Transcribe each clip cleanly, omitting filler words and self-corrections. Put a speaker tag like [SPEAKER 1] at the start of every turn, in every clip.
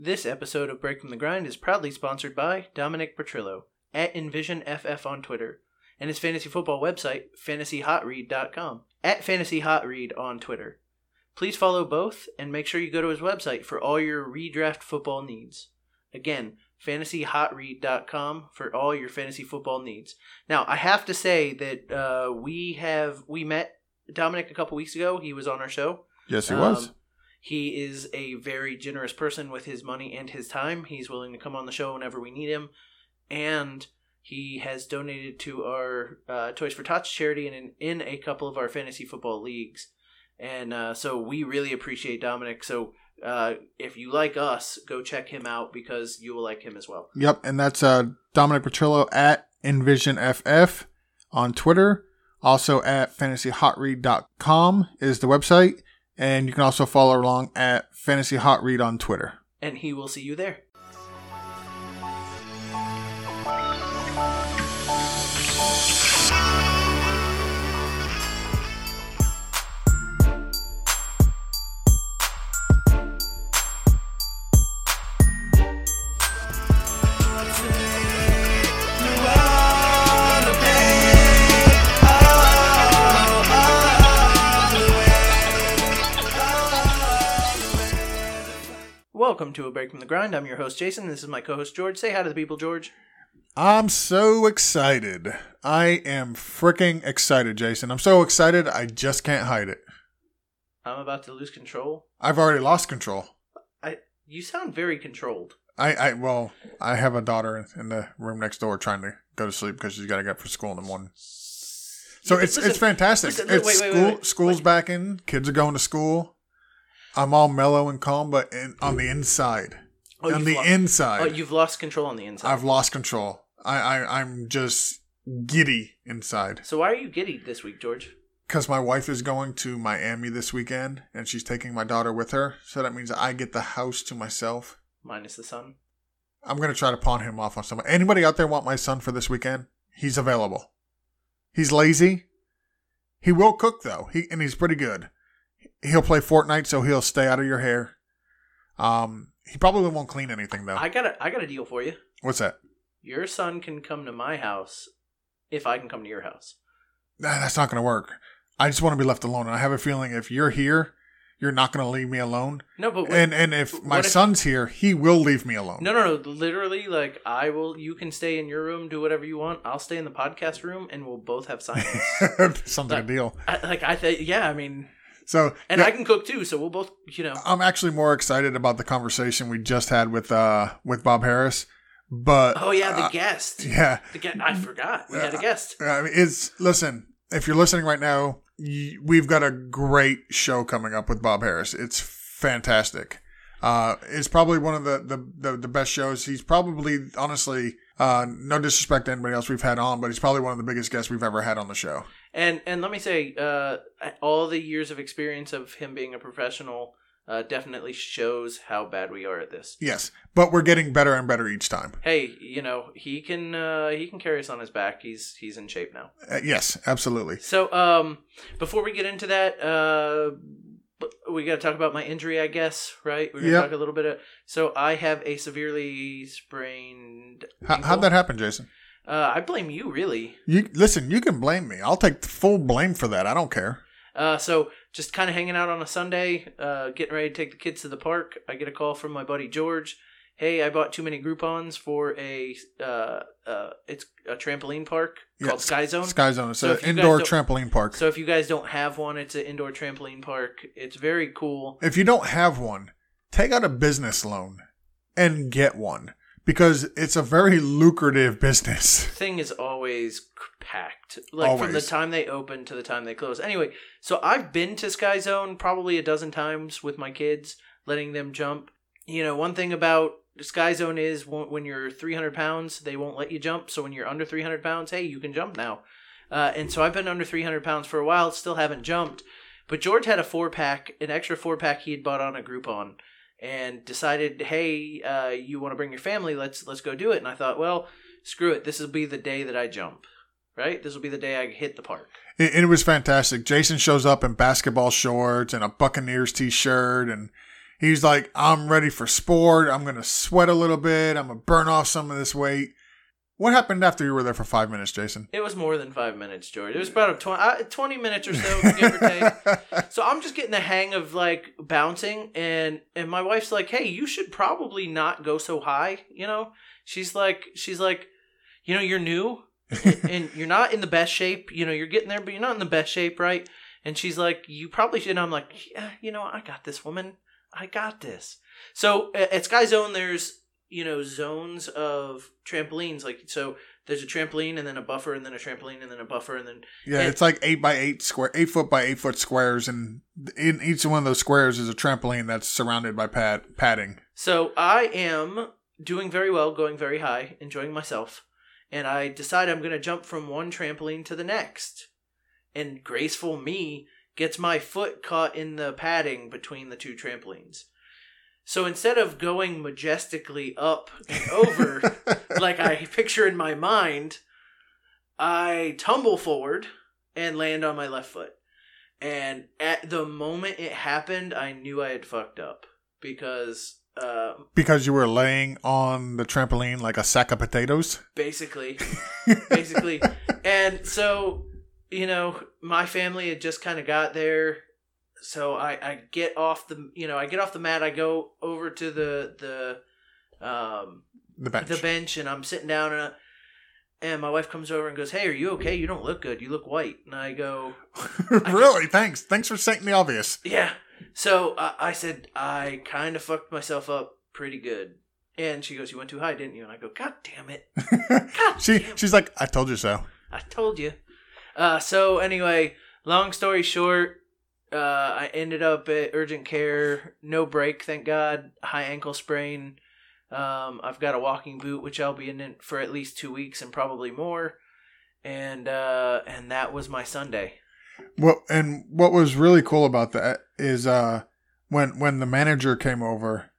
[SPEAKER 1] This episode of Break from the Grind is proudly sponsored by Dominic Petrillo at EnvisionFF on Twitter and his fantasy football website, fantasyhotread.com, at fantasyhotread on Twitter. Please follow both and make sure you go to his website for all your redraft football needs. Again, fantasyhotread.com for all your fantasy football needs. Now, I have to say that we met Dominic a couple weeks ago. He was on our show.
[SPEAKER 2] Yes, he was.
[SPEAKER 1] He is a very generous person with his money and his time. He's willing to come on the show whenever we need him. And he has donated to our Toys for Tots charity and in a couple of our fantasy football leagues. And so we really appreciate Dominic. So if you like us, go check him out because you will like him as well.
[SPEAKER 2] Yep, and that's Dominic Petrillo at EnvisionFF on Twitter. Also at fantasyhotread.com is the website. And you can also follow along at fantasyhotread on Twitter.
[SPEAKER 1] And he will see you there. Welcome to A Break from the Grind. I'm your host, Jason. This is my co-host, George. Say hi to the people, George.
[SPEAKER 2] I'm so excited. I am freaking excited, Jason. I'm so excited, I just can't hide it.
[SPEAKER 1] I'm about to lose control.
[SPEAKER 2] I've already lost control.
[SPEAKER 1] You sound very controlled.
[SPEAKER 2] I have a daughter in the room next door trying to go to sleep because she's got to get up for school in the morning. So it's fantastic. School's back in. Kids are going to school. I'm all mellow and calm, but on the inside. Inside.
[SPEAKER 1] You've lost control on the inside.
[SPEAKER 2] I've lost control. I'm just giddy inside.
[SPEAKER 1] So why are you giddy this week, George?
[SPEAKER 2] Because my wife is going to Miami this weekend, and she's taking my daughter with her. So that means I get the house to myself.
[SPEAKER 1] Minus the son.
[SPEAKER 2] I'm going to try to pawn him off on somebody. Anybody out there want my son for this weekend? He's available. He's lazy. He will cook, though. He's pretty good. He'll play Fortnite, so he'll stay out of your hair. He probably won't clean anything, though.
[SPEAKER 1] I got a deal for you.
[SPEAKER 2] What's that?
[SPEAKER 1] Your son can come to my house if I can come to your house.
[SPEAKER 2] Nah, that's not going to work. I just want to be left alone. And I have a feeling if you're here, you're not going to leave me alone.
[SPEAKER 1] No, but
[SPEAKER 2] and if my son's here, he will leave me alone.
[SPEAKER 1] No. Literally, like I will. You can stay in your room, do whatever you want. I'll stay in the podcast room, and we'll both have silence.
[SPEAKER 2] Sounds like a deal.
[SPEAKER 1] I mean.
[SPEAKER 2] So
[SPEAKER 1] I can cook too, so we'll both,
[SPEAKER 2] I'm actually more excited about the conversation we just had with Bob Harris. But
[SPEAKER 1] the guest.
[SPEAKER 2] Yeah,
[SPEAKER 1] I forgot we had a guest.
[SPEAKER 2] Listen, if you're listening right now, we've got a great show coming up with Bob Harris. It's fantastic. It's probably one of the best shows. He's probably, honestly, no disrespect to anybody else we've had on, but he's probably one of the biggest guests we've ever had on the show.
[SPEAKER 1] And let me say, all the years of experience of him being a professional definitely shows how bad we are at this.
[SPEAKER 2] Yes, but we're getting better and better each time.
[SPEAKER 1] Hey, he can carry us on his back. He's in shape now.
[SPEAKER 2] Yes, absolutely.
[SPEAKER 1] So, before we get into that, we got to talk about my injury, I guess, right? We're going to talk a little bit. So I have a severely sprained ankle.
[SPEAKER 2] How'd that happen, Jason?
[SPEAKER 1] I blame you, really.
[SPEAKER 2] You can blame me. I'll take full blame for that. I don't care.
[SPEAKER 1] So just kind of hanging out on a Sunday, getting ready to take the kids to the park. I get a call from my buddy George. Hey, I bought too many Groupons for it's a trampoline park called Sky Zone.
[SPEAKER 2] Sky Zone. It's an indoor trampoline park.
[SPEAKER 1] So if you guys don't have one, it's an indoor trampoline park. It's very cool.
[SPEAKER 2] If you don't have one, take out a business loan and get one. Because it's a very lucrative business.
[SPEAKER 1] Thing is always packed. From the time they open to the time they close. Anyway, so I've been to Sky Zone probably a dozen times with my kids, letting them jump. One thing about Sky Zone is when you're 300 pounds, they won't let you jump. So when you're under 300 pounds, hey, you can jump now. And so I've been under 300 pounds for a while, still haven't jumped. But George had an extra 4-pack he had bought on a Groupon. And decided, hey, you want to bring your family? Let's go do it. And I thought, well, screw it. This will be the day that I jump, right? This will be the day I hit the park.
[SPEAKER 2] It was fantastic. Jason shows up in basketball shorts and a Buccaneers t-shirt, and He's like, I'm ready for sport. I'm going to sweat a little bit. I'm going to burn off some of this weight. What happened after you were there for 5 minutes, Jason?
[SPEAKER 1] It was more than 5 minutes, George. It was about 20 minutes or so, give or take. So I'm just getting the hang of like bouncing, and my wife's like, "Hey, you should probably not go so high." You know, she's like, you know, you're new and you're not in the best shape. You know, you're getting there, but you're not in the best shape, right? And she's like, "You probably should." And I'm like, "Yeah, you know, I got this, woman. I got this." So at Sky Zone, there's, you know, zones of trampolines. Like, so there's a trampoline and then a buffer and then a trampoline and then a buffer and then...
[SPEAKER 2] Yeah, it's like 8 foot by 8 foot squares. And in each one of those squares is a trampoline that's surrounded by padding.
[SPEAKER 1] So I am doing very well, going very high, enjoying myself. And I decide I'm going to jump from one trampoline to the next. And graceful me gets my foot caught in the padding between the two trampolines. So instead of going majestically up and over, like I picture in my mind, I tumble forward and land on my left foot. And at the moment it happened, I knew I had fucked up. Because
[SPEAKER 2] you were laying on the trampoline like a sack of potatoes?
[SPEAKER 1] Basically. And so, you know, my family had just kind of got there. So I get off the mat. I go over to the bench, and I'm sitting down, and my wife comes over and goes, "Hey, are you okay? You don't look good. You look white." And I go,
[SPEAKER 2] "Really? Thanks for stating the obvious."
[SPEAKER 1] Yeah. So I said, "I kind of fucked myself up pretty good." And she goes, "You went too high, didn't you?" And I go, "God damn it."
[SPEAKER 2] She's like, "I told you so."
[SPEAKER 1] I told you. So anyway, long story short, I ended up at urgent care, no break, thank God, high ankle sprain. I've got a walking boot, which I'll be in for at least 2 weeks and probably more. And that was my Sunday.
[SPEAKER 2] Well, and what was really cool about that is when the manager came over,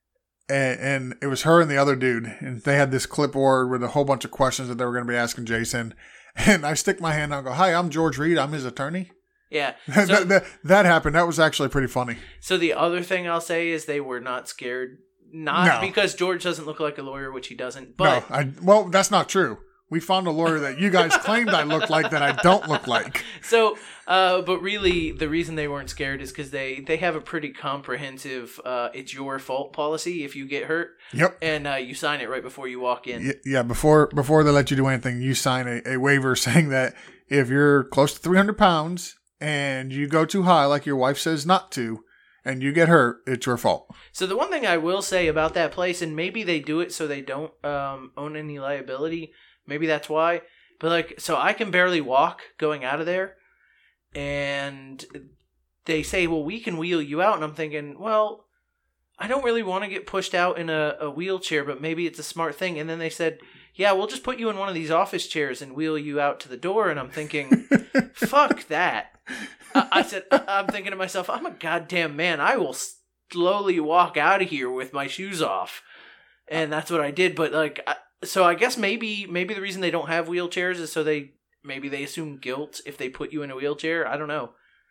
[SPEAKER 2] and it was her and the other dude, and they had this clipboard with a whole bunch of questions that they were going to be asking Jason. And I stick my hand out and go, "Hi, I'm George Reed. I'm his attorney."
[SPEAKER 1] Yeah.
[SPEAKER 2] So, that happened. That was actually pretty funny.
[SPEAKER 1] So the other thing I'll say is they were not scared. Not because George doesn't look like a lawyer, which he doesn't. But
[SPEAKER 2] well, that's not true. We found a lawyer that you guys claimed I look like that I don't look like.
[SPEAKER 1] So, but really, the reason they weren't scared is because they have a pretty comprehensive it's your fault policy if you get hurt.
[SPEAKER 2] Yep.
[SPEAKER 1] And you sign it right before you walk in.
[SPEAKER 2] Yeah, before they let you do anything, you sign a waiver saying that if you're close to 300 pounds and you go too high like your wife says not to, and you get hurt, it's your fault.
[SPEAKER 1] So the one thing I will say about that place, and maybe they do it so they don't own any liability, maybe that's why, but like, so I can barely walk going out of there, and they say, "Well, we can wheel you out," and I'm thinking, well, I don't really want to get pushed out in a wheelchair, but maybe it's a smart thing. And then they said, "Yeah, we'll just put you in one of these office chairs and wheel you out to the door," and I'm thinking, fuck that. I said, I'm thinking to myself, I'm a goddamn man. I will slowly walk out of here with my shoes off. And that's what I did. But like, so I guess maybe the reason they don't have wheelchairs is so they assume guilt if they put you in a wheelchair. I don't know.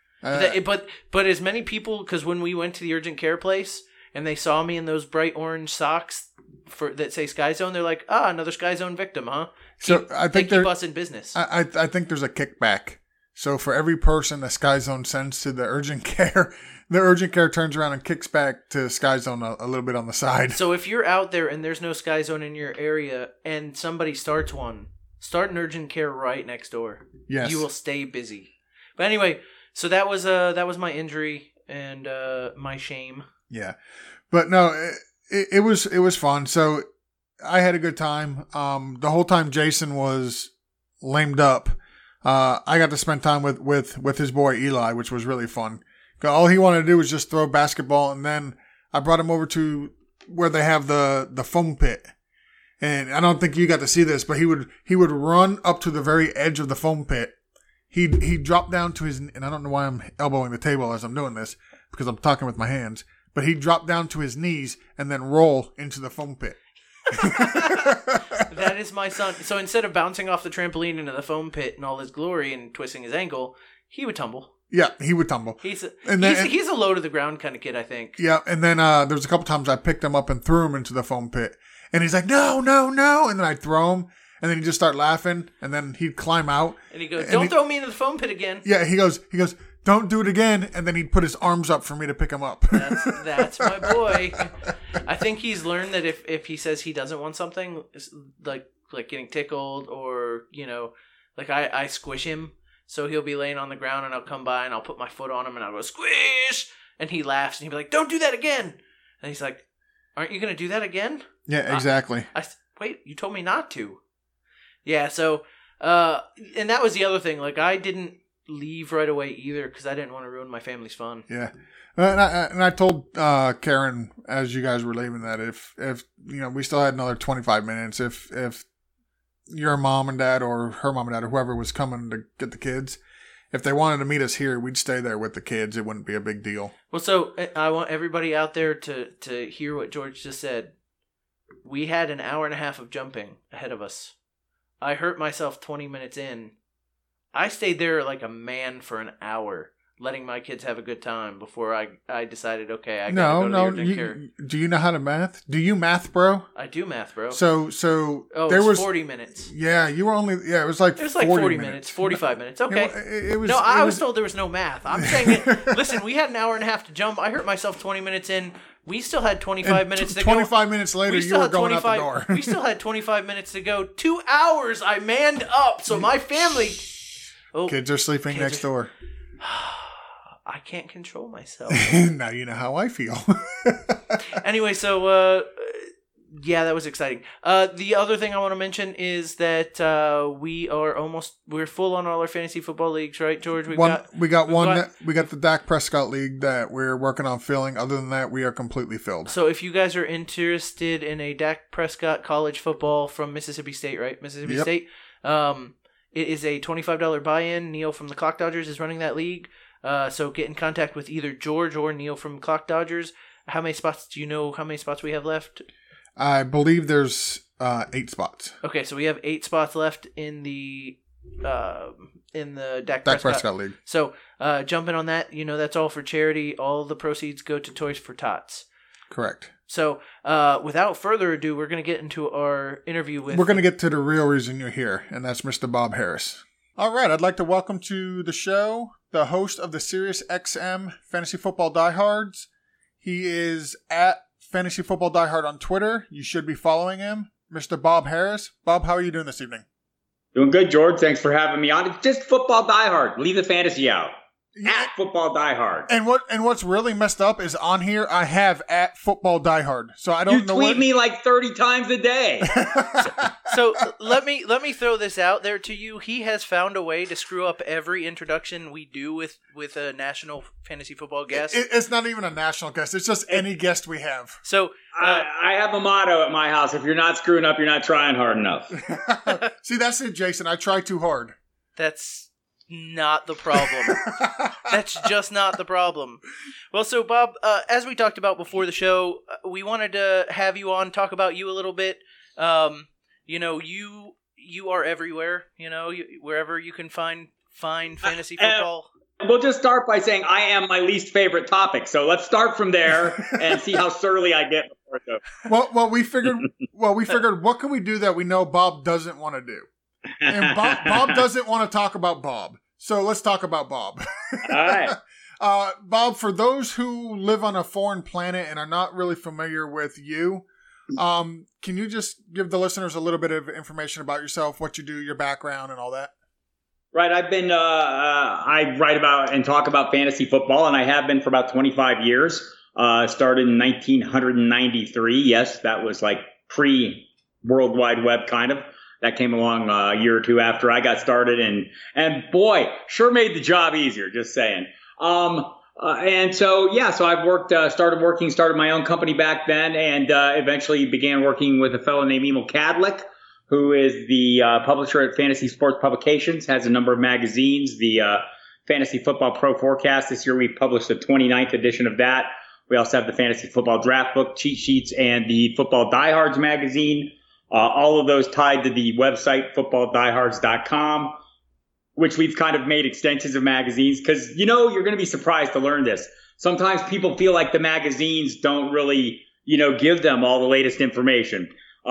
[SPEAKER 1] But as many people, because when we went to the urgent care place and they saw me in those bright orange socks that say Sky Zone, they're like, another Sky Zone victim, huh?
[SPEAKER 2] So I think
[SPEAKER 1] keep us in business.
[SPEAKER 2] I think there's a kickback. So for every person that Sky Zone sends to the urgent care, the urgent care turns around and kicks back to Sky Zone a little bit on the side.
[SPEAKER 1] So if you're out there and there's no Sky Zone in your area and somebody starts one, start an urgent care right next door.
[SPEAKER 2] Yes.
[SPEAKER 1] You will stay busy. But anyway, so that was my injury and my shame.
[SPEAKER 2] Yeah. But no, it was fun. So I had a good time. The whole time Jason was lamed up, I got to spend time with his boy Eli, which was really fun. All he wanted to do was just throw basketball, and then I brought him over to where they have the foam pit. And I don't think you got to see this, but he would run up to the very edge of the foam pit. He'd drop down to his, and I don't know why I'm elbowing the table as I'm doing this, because I'm talking with my hands, but he'd drop down to his knees and then roll into the foam pit.
[SPEAKER 1] That is my son. So instead of bouncing off the trampoline into the foam pit in all his glory and twisting his ankle, he would tumble.
[SPEAKER 2] Yeah, he would tumble.
[SPEAKER 1] He's a low to the ground kind of kid, I think.
[SPEAKER 2] Yeah, and then there was a couple times I picked him up and threw him into the foam pit. And he's like, no, no, no. And then I'd throw him, and then he'd just start laughing, and then he'd climb out.
[SPEAKER 1] And he goes, don't throw me into the foam pit again.
[SPEAKER 2] Yeah, he goes, don't do it again. And then he'd put his arms up for me to pick him up.
[SPEAKER 1] That's my boy. I think he's learned that if he says he doesn't want something, like getting tickled or, like I squish him. So he'll be laying on the ground and I'll come by and I'll put my foot on him and I'll go, squish! And he laughs and he'll be like, don't do that again! And he's like, aren't you going to do that again?
[SPEAKER 2] Yeah, exactly.
[SPEAKER 1] Wait, you told me not to. Yeah, so, and that was the other thing. Like, I didn't leave right away either because I didn't want to ruin my family's fun.
[SPEAKER 2] Yeah. And I told Karen as you guys were leaving that if we still had another 25 minutes, if your mom and dad or her mom and dad or whoever was coming to get the kids, if they wanted to meet us here, we'd stay there with the kids. It wouldn't be a big deal. Well,
[SPEAKER 1] so I want everybody out there to hear what George just said. We had an hour and a half of jumping ahead of us. I hurt myself 20 minutes in. I stayed there like a man for an hour, letting my kids have a good time before I decided, okay, I gotta go to the urgent care.
[SPEAKER 2] Do you know how to math? Do you math, bro?
[SPEAKER 1] I do math, bro.
[SPEAKER 2] So
[SPEAKER 1] there was 40 minutes.
[SPEAKER 2] Yeah, you were only it was like
[SPEAKER 1] 40 minutes, 45 minutes. Okay. I was told there was no math. I'm saying listen, we had an hour and a half to jump. I hurt myself 20 minutes in. We still had 25 minutes to go.
[SPEAKER 2] 25 minutes later, you were going out the door.
[SPEAKER 1] We still had 25 minutes to go. 2 hours I manned up, so my family...
[SPEAKER 2] Kids are sleeping next door.
[SPEAKER 1] I can't control myself.
[SPEAKER 2] Now you know how I feel.
[SPEAKER 1] Anyway, so yeah, that was exciting. The other thing I want to mention is that we're full on all our fantasy football leagues, right, George? We got the Dak Prescott league that we're working on filling. Other than that, we are completely filled. So if you guys are interested in a Dak Prescott college football from Mississippi State, right? Mississippi State. It is a $25 buy-in. Neil from the Clock Dodgers is running that league. So get in contact with either George or Neil from Clock Dodgers. How many spots do you know? How many spots we have left?
[SPEAKER 2] I believe there's 8 spots.
[SPEAKER 1] Okay, so we have 8 spots left in the Dak
[SPEAKER 2] Prescott league.
[SPEAKER 1] So jump in on that. That's all for charity. All the proceeds go to Toys for Tots.
[SPEAKER 2] Correct.
[SPEAKER 1] So without further ado, we're going to get into our interview with...
[SPEAKER 2] We're going to get to the real reason you're here, and that's Mr. Bob Harris. All right, I'd like to welcome to the show the host of the SiriusXM Fantasy Football Diehards. He is at Fantasy Football Diehard on Twitter. You should be following him. Mr. Bob Harris. Bob, how are you doing this evening?
[SPEAKER 3] Doing good, George. Thanks for having me on. It's just Football Diehard. Leave the fantasy out. At Football Diehard.
[SPEAKER 2] And what's really messed up is on here I have at Football Diehard. So I don't know.
[SPEAKER 3] You tweet me like 30 times a day.
[SPEAKER 1] So let me throw this out there to you. He has found a way to screw up every introduction we do with a national fantasy football guest.
[SPEAKER 2] It's not even a national guest. It's just any guest we have.
[SPEAKER 1] So
[SPEAKER 3] I have a motto at my house: if you're not screwing up, you're not trying hard enough.
[SPEAKER 2] See, that's it, Jason. I try too hard.
[SPEAKER 1] That's not the problem. That's just not the problem. Well, so Bob, as we talked about before the show, we wanted to have you on, talk about you a little bit. You are everywhere. Wherever you can find fantasy football.
[SPEAKER 3] We'll just start by saying I am my least favorite topic. So let's start from there and see how surly I get before it goes.
[SPEAKER 2] Well, we figured what can we do that we know Bob doesn't want to do. And Bob doesn't want to talk about Bob. So let's talk about Bob.
[SPEAKER 3] All right.
[SPEAKER 2] Bob, for those who live on a foreign planet and are not really familiar with you, can you just give the listeners a little bit of information about yourself, what you do, your background, and all that?
[SPEAKER 3] Right. I've been, I write about and talk about fantasy football, and I have been for about 25 years. Started in 1993. Yes, that was like pre-World Wide Web kind of. That came along a year or two after I got started, and boy, sure made the job easier, just saying. And so, yeah, so I've started my own company back then, and eventually began working with a fellow named Emil Kadlick, who is the publisher at Fantasy Sports Publications, has a number of magazines, the Fantasy Football Pro Forecast. This year we published the 29th edition of that. We also have the Fantasy Football Draft Book, Cheat Sheets, and the Football Diehards magazine. All of those tied to the website, footballdiehards.com. which we've kind of made extensions of magazines, because, you're going to be surprised to learn this. Sometimes people feel like the magazines don't really, give them all the latest information.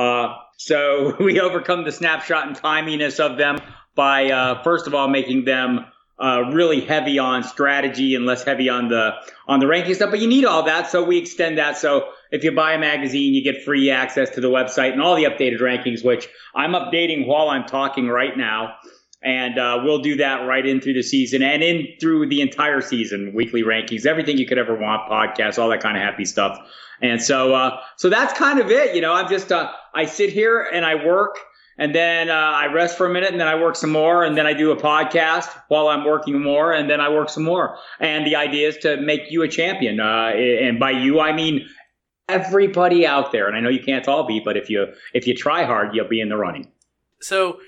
[SPEAKER 3] So we overcome the snapshot and timiness of them by, first of all, making them really heavy on strategy and less heavy on the ranking stuff. But you need all that, so we extend that. So if you buy a magazine, you get free access to the website and all the updated rankings, which I'm updating while I'm talking right now. And we'll do that right in through the season and in through the entire season, weekly rankings, everything you could ever want, podcasts, all that kind of happy stuff. And so that's kind of it. I'm just I sit here and I work, and then I rest for a minute, and then I work some more, and then I do a podcast while I'm working more, and then I work some more. And the idea is to make you a champion. And by you, I mean everybody out there. And I know you can't all be, but if you try hard, you'll be in the running.
[SPEAKER 1] So,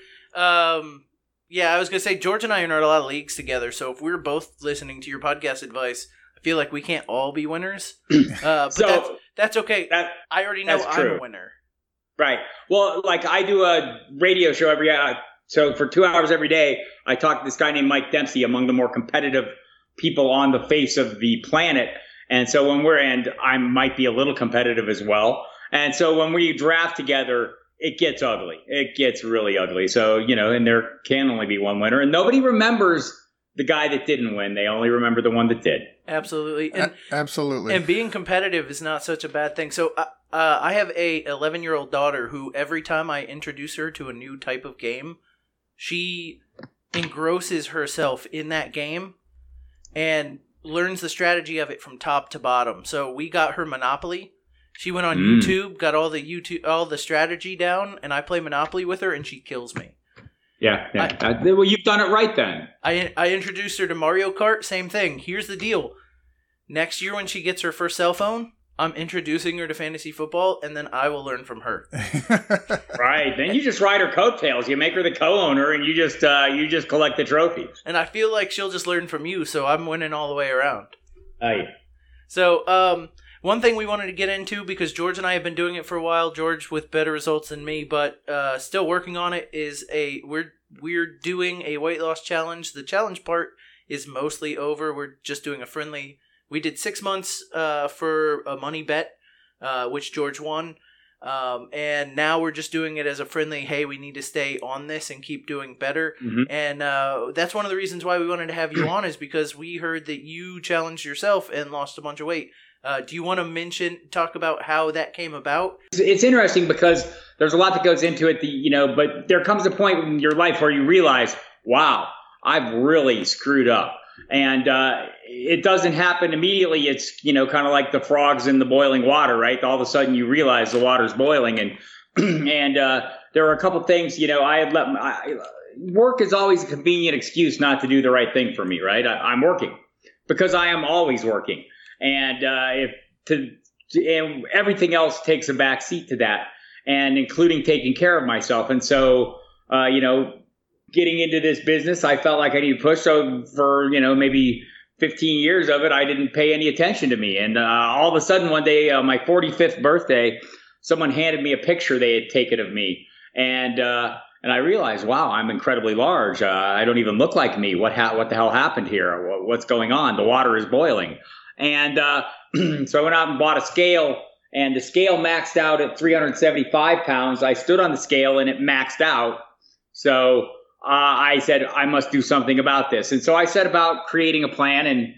[SPEAKER 1] yeah, I was going to say, George and I are in a lot of leagues together, so if we're both listening to your podcast advice, I feel like we can't all be winners. But so, that's okay. I already know I'm a winner.
[SPEAKER 3] Right. Well, like I do a radio show every so for 2 hours every day, I talk to this guy named Mike Dempsey, among the more competitive people on the face of the planet. And so and I might be a little competitive as well. And so when we draft together, it gets ugly. It gets really ugly. So, and there can only be one winner. And nobody remembers the guy that didn't win. They only remember the one that did.
[SPEAKER 1] Absolutely. And,
[SPEAKER 2] absolutely.
[SPEAKER 1] And being competitive is not such a bad thing. So I have a 11-year-old daughter who every time I introduce her to a new type of game, she engrosses herself in that game and learns the strategy of it from top to bottom. So we got her Monopoly. She went on YouTube, got all the strategy down, and I play Monopoly with her, and she kills me.
[SPEAKER 3] Yeah. Well, you've done it right then.
[SPEAKER 1] I introduced her to Mario Kart, same thing. Here's the deal. Next year when she gets her first cell phone, I'm introducing her to fantasy football, and then I will learn from her.
[SPEAKER 3] Right. Then you just ride her coattails. You make her the co-owner, and you just collect the trophies.
[SPEAKER 1] And I feel like she'll just learn from you, so I'm winning all the way around.
[SPEAKER 3] Yeah.
[SPEAKER 1] So, one thing we wanted to get into, because George and I have been doing it for a while, George with better results than me, but still working on it, is we're doing a weight loss challenge. The challenge part is mostly over. We're just doing a friendly. We did 6 months for a money bet, which George won. And now we're just doing it as a friendly, hey, we need to stay on this and keep doing better. Mm-hmm. And that's one of the reasons why we wanted to have you on, is because we heard that you challenged yourself and lost a bunch of weight. Do you want to talk about how that came about?
[SPEAKER 3] It's interesting because there's a lot that goes into it, but there comes a point in your life where you realize, wow, I've really screwed up. And it doesn't happen immediately. It's, kind of like the frogs in the boiling water, right? All of a sudden you realize the water's boiling. And and there are a couple things, work is always a convenient excuse not to do the right thing for me, right? I'm working because I am always working. And and everything else takes a back seat to that, and including taking care of myself. And so, getting into this business, I felt like I needed to push. So for, maybe 15 years of it, I didn't pay any attention to me. And all of a sudden one day, my 45th birthday, someone handed me a picture they had taken of me. And I realized, wow, I'm incredibly large. I don't even look like me. What the hell happened here? What's going on? The water is boiling. And so I went out and bought a scale, and the scale maxed out at 375 pounds. I stood on the scale and it maxed out. So I said, I must do something about this. And so I set about creating a plan. And,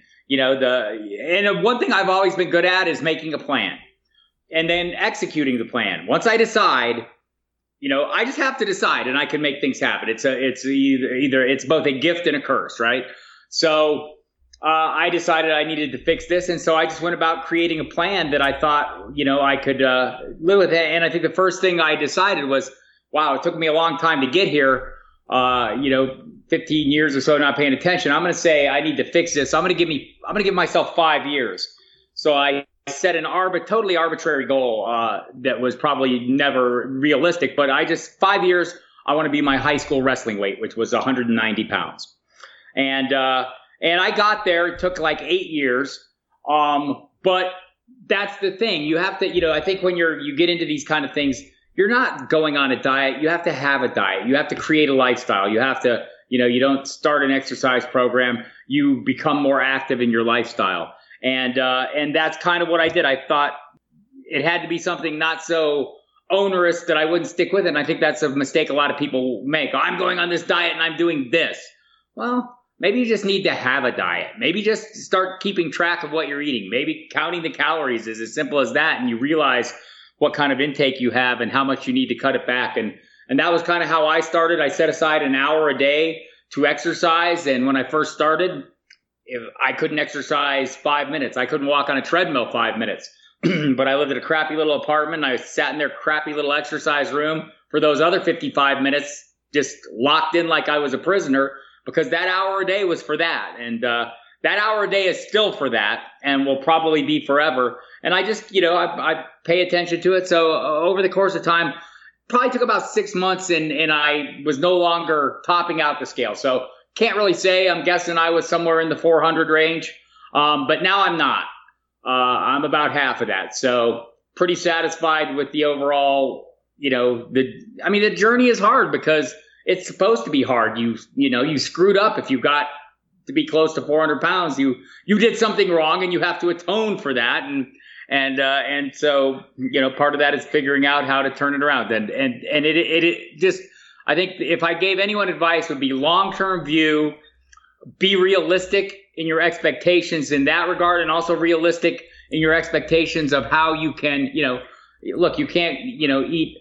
[SPEAKER 3] one thing I've always been good at is making a plan and then executing the plan. Once I decide, I just have to decide, and I can make things happen. It's either it's both a gift and a curse, right? So I decided I needed to fix this. And so I just went about creating a plan that I thought, I could live with it. And I think the first thing I decided was, wow, it took me a long time to get here. 15 years or so not paying attention. I'm going to say I need to fix this. I'm going to give myself 5 years. So I set an totally arbitrary goal that was probably never realistic, but 5 years, I want to be my high school wrestling weight, which was 190 pounds. And I got there. It took like 8 years. But that's the thing. You have to, I think when you get into these kind of things, you're not going on a diet. You have to have a diet. You have to create a lifestyle. You have to, You don't start an exercise program. You become more active in your lifestyle. And that's kind of what I did. I thought it had to be something not so onerous that I wouldn't stick with it. And I think that's a mistake a lot of people make. Oh, I'm going on this diet and I'm doing this. Well, maybe you just need to have a diet. Maybe just start keeping track of what you're eating. Maybe counting the calories is as simple as that. And you realize what kind of intake you have and how much you need to cut it back. And that was kind of how I started. I set aside an hour a day to exercise. And when I first started, I couldn't exercise 5 minutes. I couldn't walk on a treadmill 5 minutes. But I lived in a crappy little apartment. And I sat in their crappy little exercise room for those other 55 minutes, just locked in like I was a prisoner, because that hour a day was for that. And that hour a day is still for that and will probably be forever. And I just, I pay attention to it. So over the course of time, probably took about 6 months and I was no longer topping out the scale. So can't really say. I'm guessing I was somewhere in the 400 range. But now I'm not. I'm about half of that. So pretty satisfied with the overall, the journey is hard because it's supposed to be hard. You screwed up if you got to be close to 400 pounds. You did something wrong and you have to atone for that. And so, part of that is figuring out how to turn it around. And it just, I think if I gave anyone advice, it would be long-term view, be realistic in your expectations in that regard, and also realistic in your expectations of how you can, look, you can't, eat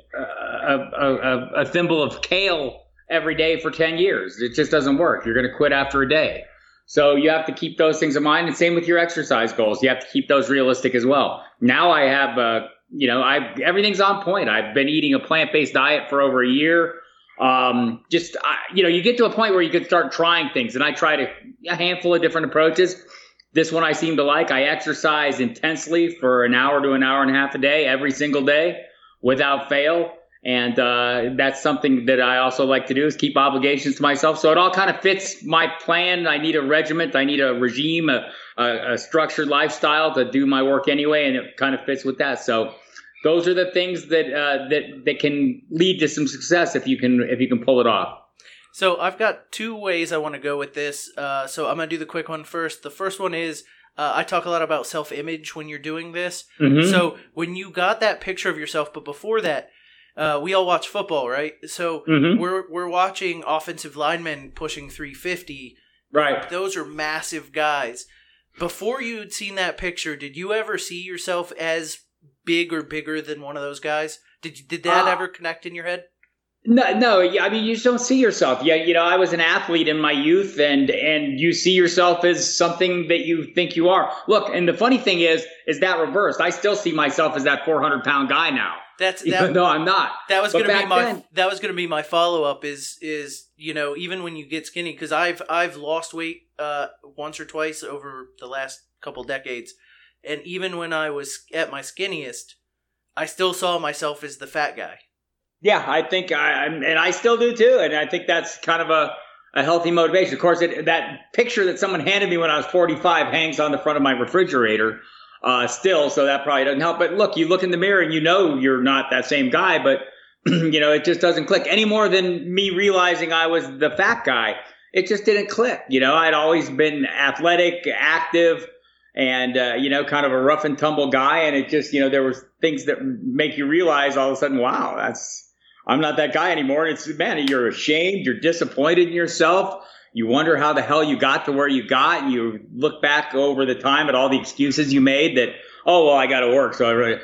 [SPEAKER 3] a thimble of kale every day for 10 years. It just doesn't work. You're going to quit after a day. So you have to keep those things in mind. And same with your exercise goals. You have to keep those realistic as well. Now I have, everything's on point. I've been eating a plant-based diet for over a year. You get to a point where you can start trying things. And I tried a handful of different approaches. This one I seem to like. I exercise intensely for an hour to an hour and a half a day, every single day without fail. And that's something that I also like to do, is keep obligations to myself. So it all kind of fits my plan. I need a regiment. I need a regime, a structured lifestyle to do my work anyway. And it kind of fits with that. So those are the things that can lead to some success if you can pull it off.
[SPEAKER 1] So I've got two ways I want to go with this. So I'm going to do the quick one first. The first one is I talk a lot about self-image when you're doing this. Mm-hmm. So when you got that picture of yourself, but before that, we all watch football, right? So mm-hmm. we're watching offensive linemen pushing 350.
[SPEAKER 3] Right.
[SPEAKER 1] Those are massive guys. Before you'd seen that picture, did you ever see yourself as big or bigger than one of those guys? Did that ever connect in your head?
[SPEAKER 3] No. I mean, you just don't see yourself. Yeah, I was an athlete in my youth, and you see yourself as something that you think you are. Look, and the funny thing is that reversed. I still see myself as that 400-pound guy now. No, I'm not.
[SPEAKER 1] That was going to be my follow up. Is even when you get skinny, because I've lost weight once or twice over the last couple decades, and even when I was at my skinniest, I still saw myself as the fat guy.
[SPEAKER 3] Yeah, I think I still do too, and I think that's kind of a healthy motivation. Of course, that picture that someone handed me when I was 45 hangs on the front of my refrigerator still, so that probably doesn't help. But look, you look in the mirror and you're not that same guy, but it just doesn't click any more than me realizing I was the fat guy. It just didn't click. I'd always been athletic, active, and kind of a rough and tumble guy, and it just there was things that make you realize all of a sudden, wow, I'm not that guy anymore. And you're ashamed, you're disappointed in yourself. You wonder how the hell you got to where you got, and you look back over the time at all the excuses you made that, oh, well, I got to work. So I really,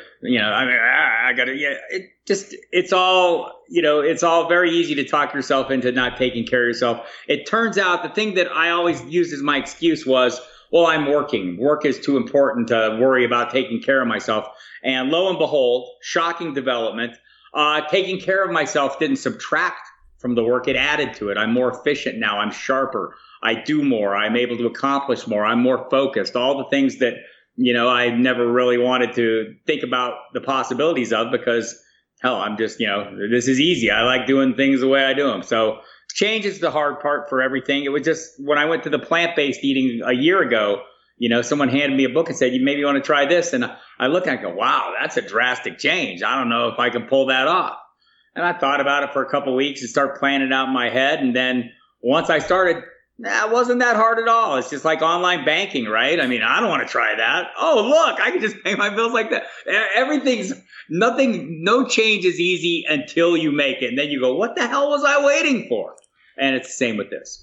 [SPEAKER 3] I got to, it's all very easy to talk yourself into not taking care of yourself. It turns out the thing that I always used as my excuse was, well, I'm working. Work is too important to worry about taking care of myself. And lo and behold, shocking development. Taking care of myself didn't subtract from the work. It added to it. I'm more efficient now. I'm sharper. I do more. I'm able to accomplish more. I'm more focused. All the things that, I never really wanted to think about the possibilities of, because, hell, I'm just, this is easy. I like doing things the way I do them. So change is the hard part for everything. It was just when I went to the plant-based eating a year ago, someone handed me a book and said, maybe you want to try this. And I look and I go, wow, that's a drastic change. I don't know if I can pull that off. And I thought about it for a couple of weeks and start planning it out in my head. And then once I started, it wasn't that hard at all. It's just like online banking, right? I mean, I don't want to try that. Oh, look, I can just pay my bills like that. No change is easy until you make it. And then you go, what the hell was I waiting for? And it's the same with this.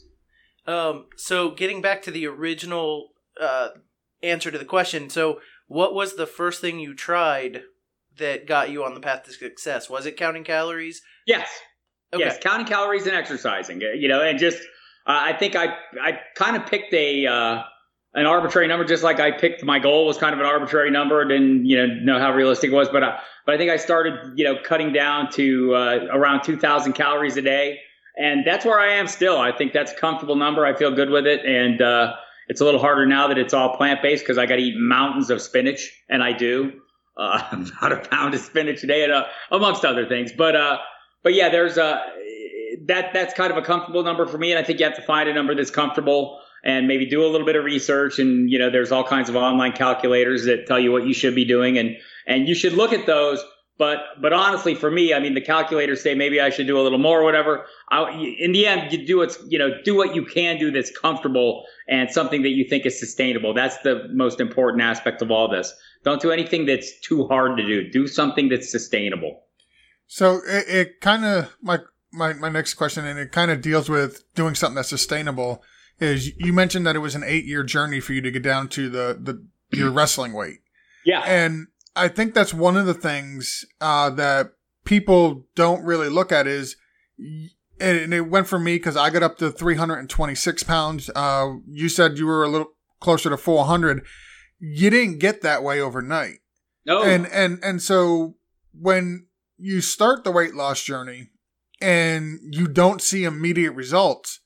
[SPEAKER 1] So getting back to the original answer to the question, so what was the first thing you tried that got you on the path to success? Was it counting calories?
[SPEAKER 3] Yes.
[SPEAKER 1] Okay.
[SPEAKER 3] Yes, counting calories and exercising, and just I think I kind of picked an arbitrary number, just like I picked my goal was kind of an arbitrary number. Didn't know how realistic it was, but I think I started cutting down to around 2,000 calories a day, and that's where I am still. I think that's a comfortable number. I feel good with it, and it's a little harder now that it's all plant based because I got to eat mountains of spinach, and I do about a pound of spinach a day, and amongst other things, but yeah, there's that's kind of a comfortable number for me. And I think you have to find a number that's comfortable and maybe do a little bit of research. And, there's all kinds of online calculators that tell you what you should be doing. And you should look at those. But honestly, for me, I mean, the calculators say maybe I should do a little more or whatever. In the end, you do what you can do that's comfortable and something that you think is sustainable. That's the most important aspect of all this. Don't do anything that's too hard to do. Do something that's sustainable.
[SPEAKER 2] So it kind of, my next question, and it kind of deals with doing something that's sustainable, is you mentioned that it was an 8-year journey for you to get down to your wrestling weight.
[SPEAKER 3] Yeah.
[SPEAKER 2] And I think that's one of the things that people don't really look at is, and it went for me because I got up to 326 pounds. You said you were a little closer to 400. You didn't get that way overnight.
[SPEAKER 3] No.
[SPEAKER 2] And so when you start the weight loss journey and you don't see immediate results,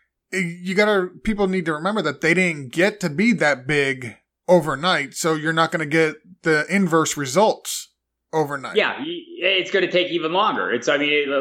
[SPEAKER 2] people need to remember that they didn't get to be that big overnight. So you're not going to get the inverse results overnight.
[SPEAKER 3] Yeah. It's going to take even longer. I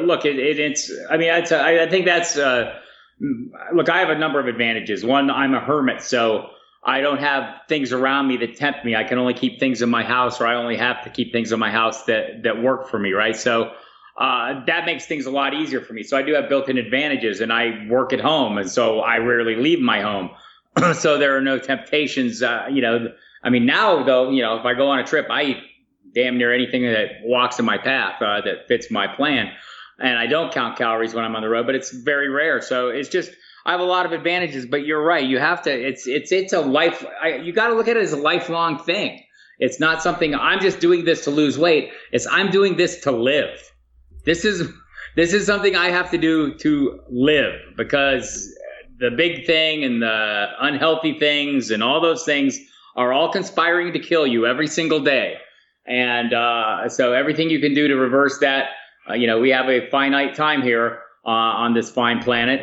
[SPEAKER 3] think that's, look, I have a number of advantages. One, I'm a hermit, so I don't have things around me that tempt me. I can only keep things in my house, or I only have to keep things in my house that work for me, right? So that makes things a lot easier for me. So I do have built-in advantages, and I work at home, and so I rarely leave my home. So there are no temptations. Now, though, if I go on a trip, I eat damn near anything that walks in my path that fits my plan. And I don't count calories when I'm on the road, but it's very rare. So it's just, I have a lot of advantages, but you're right. You have to, it's a life, you got to look at it as a lifelong thing. It's not something I'm just doing this to lose weight. I'm doing this to live. This is something I have to do to live, because the big thing and the unhealthy things and all those things are all conspiring to kill you every single day. And so everything you can do to reverse that, we have a finite time here on this fine planet,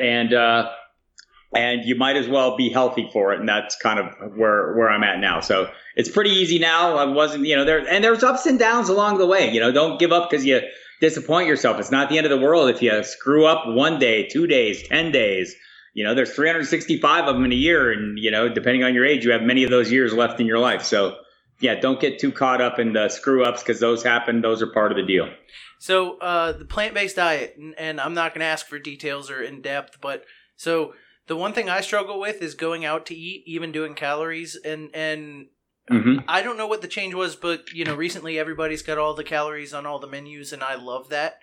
[SPEAKER 3] and you might as well be healthy for it. And that's kind of where I'm at now. So it's pretty easy now. I wasn't, there's ups and downs along the way. Don't give up because you disappoint yourself. It's not the end of the world if you screw up 1 day, 2 days, 10 days. There's 365 of them in a year. And, depending on your age, you have many of those years left in your life. So, yeah, don't get too caught up in the screw ups, because those happen. Those are part of the deal.
[SPEAKER 1] So the plant-based diet, and I'm not going to ask for details or in depth, but so the one thing I struggle with is going out to eat, even doing calories. And mm-hmm. I don't know what the change was, but, recently everybody's got all the calories on all the menus, and I love that,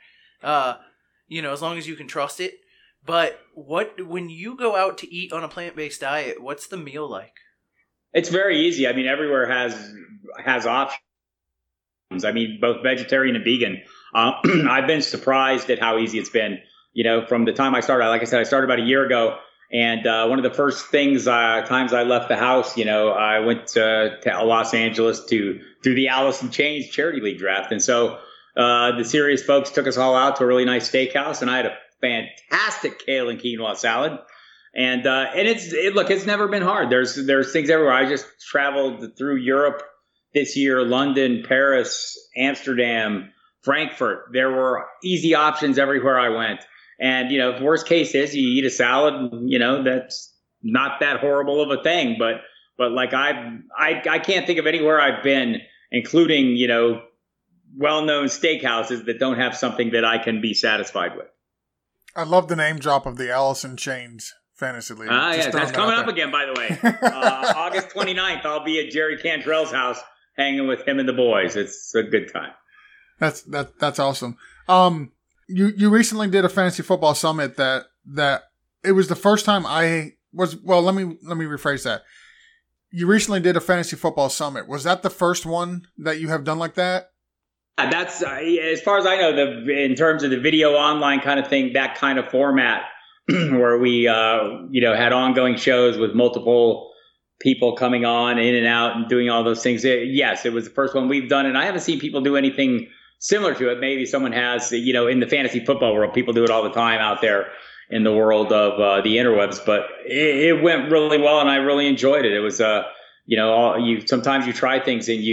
[SPEAKER 1] as long as you can trust it. But when you go out to eat on a plant-based diet, what's the meal like?
[SPEAKER 3] It's very easy. I mean, everywhere has options. I mean, both vegetarian and vegan. I've been surprised at how easy it's been. From the time I started, like I said, I started about a year ago. And one of the first times I left the house, I went to Los Angeles to do the Alice in Chains Charity League draft. And so the serious folks took us all out to a really nice steakhouse, and I had a fantastic kale and quinoa salad. And it's never been hard. There's things everywhere. I just traveled through Europe this year, London, Paris, Amsterdam, Frankfurt. There were easy options everywhere I went. And, worst case is you eat a salad, that's not that horrible of a thing. But like I can't think of anywhere I've been, including, well-known steakhouses, that don't have something that I can be satisfied with.
[SPEAKER 2] I love the name drop of the Alice in Chains Fantasy League.
[SPEAKER 3] Yeah, that's coming up again, by the way. August 29th, I'll be at Jerry Cantrell's house hanging with him and the boys. It's a good time.
[SPEAKER 2] That's awesome. You recently did a fantasy football summit that it was the first time I was. Well, let me rephrase that. You recently did a fantasy football summit. Was that the first one that you have done like that?
[SPEAKER 3] That's as far as I know. In terms of the video online kind of thing, that kind of format where we had ongoing shows with multiple people coming on in and out and doing all those things. Yes, it was the first one we've done, and I haven't seen people do anything similar to it. Maybe someone has, in the fantasy football world, people do it all the time out there in the world of the interwebs, but it went really well and I really enjoyed it. It was, sometimes you try things and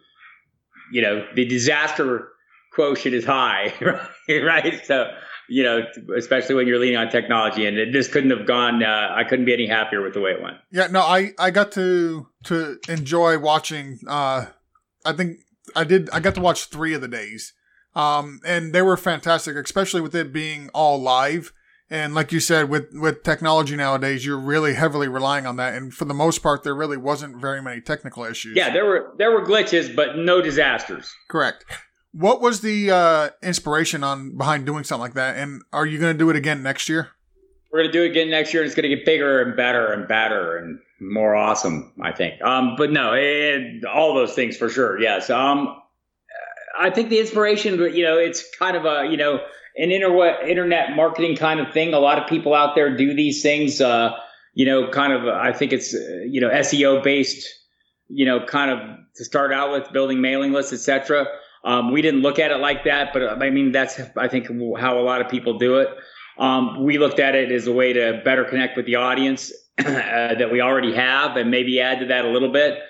[SPEAKER 3] the disaster quotient is high, right? So, especially when you're leaning on technology, and this couldn't have gone, I couldn't be any happier with the way it went.
[SPEAKER 2] Yeah, no, I got to enjoy watching, I got to watch 3 of the days. And they were fantastic, especially with it being all live. And like you said, with technology nowadays, you're really heavily relying on that. And for the most part, there really wasn't very many technical issues.
[SPEAKER 3] Yeah, there were glitches, but no disasters.
[SPEAKER 2] Correct. What was the inspiration behind doing something like that? And are you going to do it again next year?
[SPEAKER 3] We're going to do it again next year, and it's going to get bigger and better and better and more awesome, I think. But no, all those things for sure. Yes. I think the inspiration, it's kind of an internet marketing kind of thing. A lot of people out there do these things, I think it's, SEO based, kind of to start out with, building mailing lists, etc. We didn't look at it like that, but I mean, that's, I think, how a lot of people do it. We looked at it as a way to better connect with the audience that we already have and maybe add to that a little bit.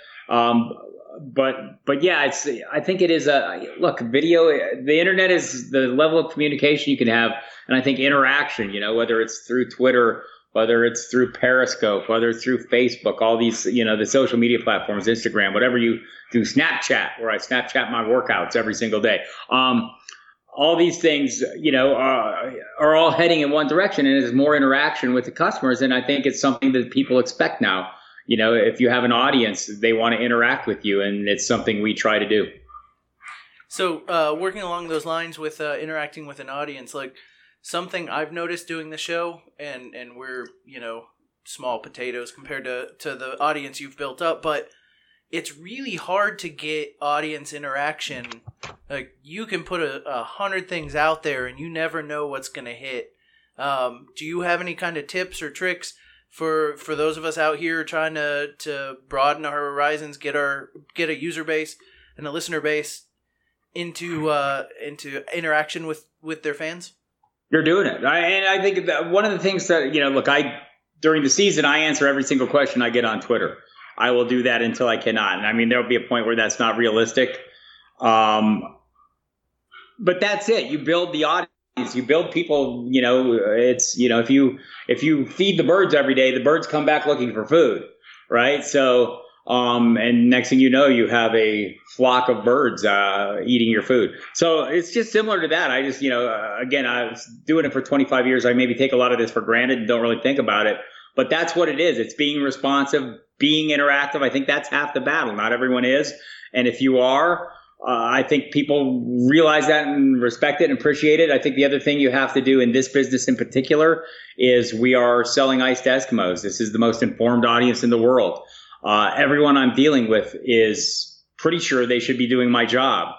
[SPEAKER 3] But yeah, I think it is video, the internet is the level of communication you can have. And I think interaction, whether it's through Twitter, whether it's through Periscope, whether it's through Facebook, all these, the social media platforms, Instagram, whatever you do, Snapchat, where I Snapchat my workouts every single day. All these things, are all heading in one direction, and it's more interaction with the customers. And I think it's something that people expect now. If you have an audience, they want to interact with you, and it's something we try to do.
[SPEAKER 1] So working along those lines with interacting with an audience, like something I've noticed doing the show, and we're, small potatoes compared to the audience you've built up, but it's really hard to get audience interaction. Like, you can put 100 things out there and you never know what's going to hit. Do you have any kind of tips or tricks for those of us out here trying to broaden our horizons, get a user base and a listener base into interaction with their fans?
[SPEAKER 3] You're doing it. And I think that one of the things that, during the season, I answer every single question I get on Twitter. I will do that until I cannot. And I mean, there'll be a point where that's not realistic. But that's it. You build the audience. You build people, it's, if you feed the birds every day, the birds come back looking for food, right? So, and next thing you know, you have a flock of birds eating your food. So it's just similar to that. I just, again, I was doing it for 25 years. I maybe take a lot of this for granted and don't really think about it. But that's what it is. It's being responsive, being interactive. I think that's half the battle. Not everyone is. And if you are, I think people realize that and respect it and appreciate it. I think the other thing you have to do in this business in particular is we are selling ice to Eskimos. This is the most informed audience in the world. Everyone I'm dealing with is pretty sure they should be doing my job,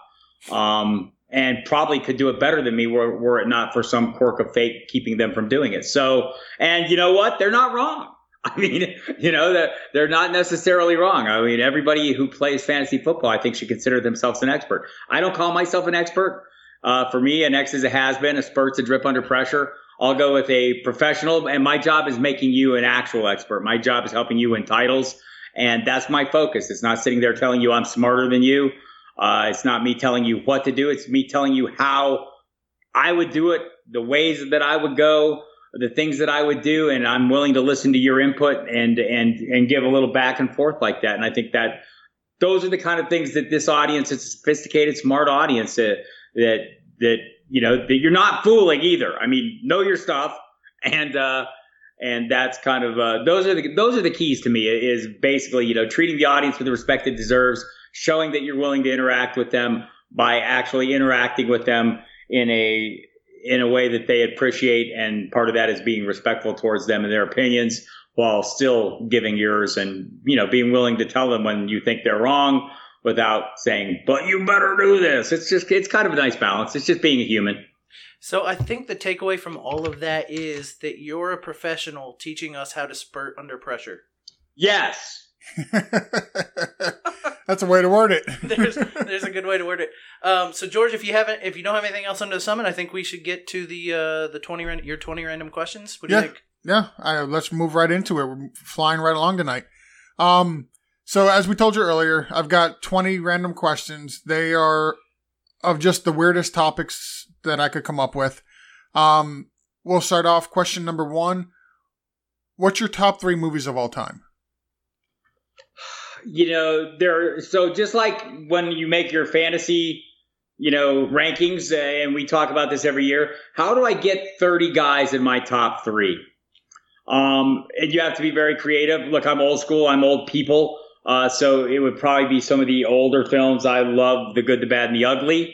[SPEAKER 3] and probably could do it better than me were it not for some quirk of fate keeping them from doing it. So, and you know what? They're not wrong. I mean, that they're not necessarily wrong. I mean, everybody who plays fantasy football, I think, should consider themselves an expert. I don't call myself an expert. For me, an X is a has-been, a spurt's a drip under pressure. I'll go with a professional, and my job is making you an actual expert. My job is helping you win titles, and that's my focus. It's not sitting there telling you I'm smarter than you. It's not me telling you what to do. It's me telling you how I would do it, the ways that I would go, the things that I would do, and I'm willing to listen to your input and give a little back and forth like that. And I think that those are the kind of things that this audience, it's a sophisticated, smart audience that that you're not fooling either. I mean, know your stuff, and that's kind of those are the keys to me. Is basically treating the audience with the respect it deserves, showing that you're willing to interact with them by actually interacting with them in a way that they appreciate, and part of that is being respectful towards them and their opinions, while still giving yours, and being willing to tell them when you think they're wrong without saying, but you better do this. It's kind of a nice balance. It's just being a human.
[SPEAKER 1] So I think the takeaway from all of that is that you're a professional teaching us how to spurt under pressure.
[SPEAKER 3] Yes.
[SPEAKER 2] That's a way to word it.
[SPEAKER 1] There's a good way to word it. So George, if you don't have anything else under the summit, I think we should get to the 20 random questions. What do you think?
[SPEAKER 2] Yeah. Let's move right into it. We're flying right along tonight. So as we told you earlier, I've got 20 random questions. They are of just the weirdest topics that I could come up with. We'll start off. Question number 1. What's your top 3 movies of all time?
[SPEAKER 3] So just like when you make your fantasy, rankings, and we talk about this every year, how do I get 30 guys in my top 3? And you have to be very creative. Look, I'm old school. I'm old people. So it would probably be some of the older films. I love The Good, the Bad, and the Ugly.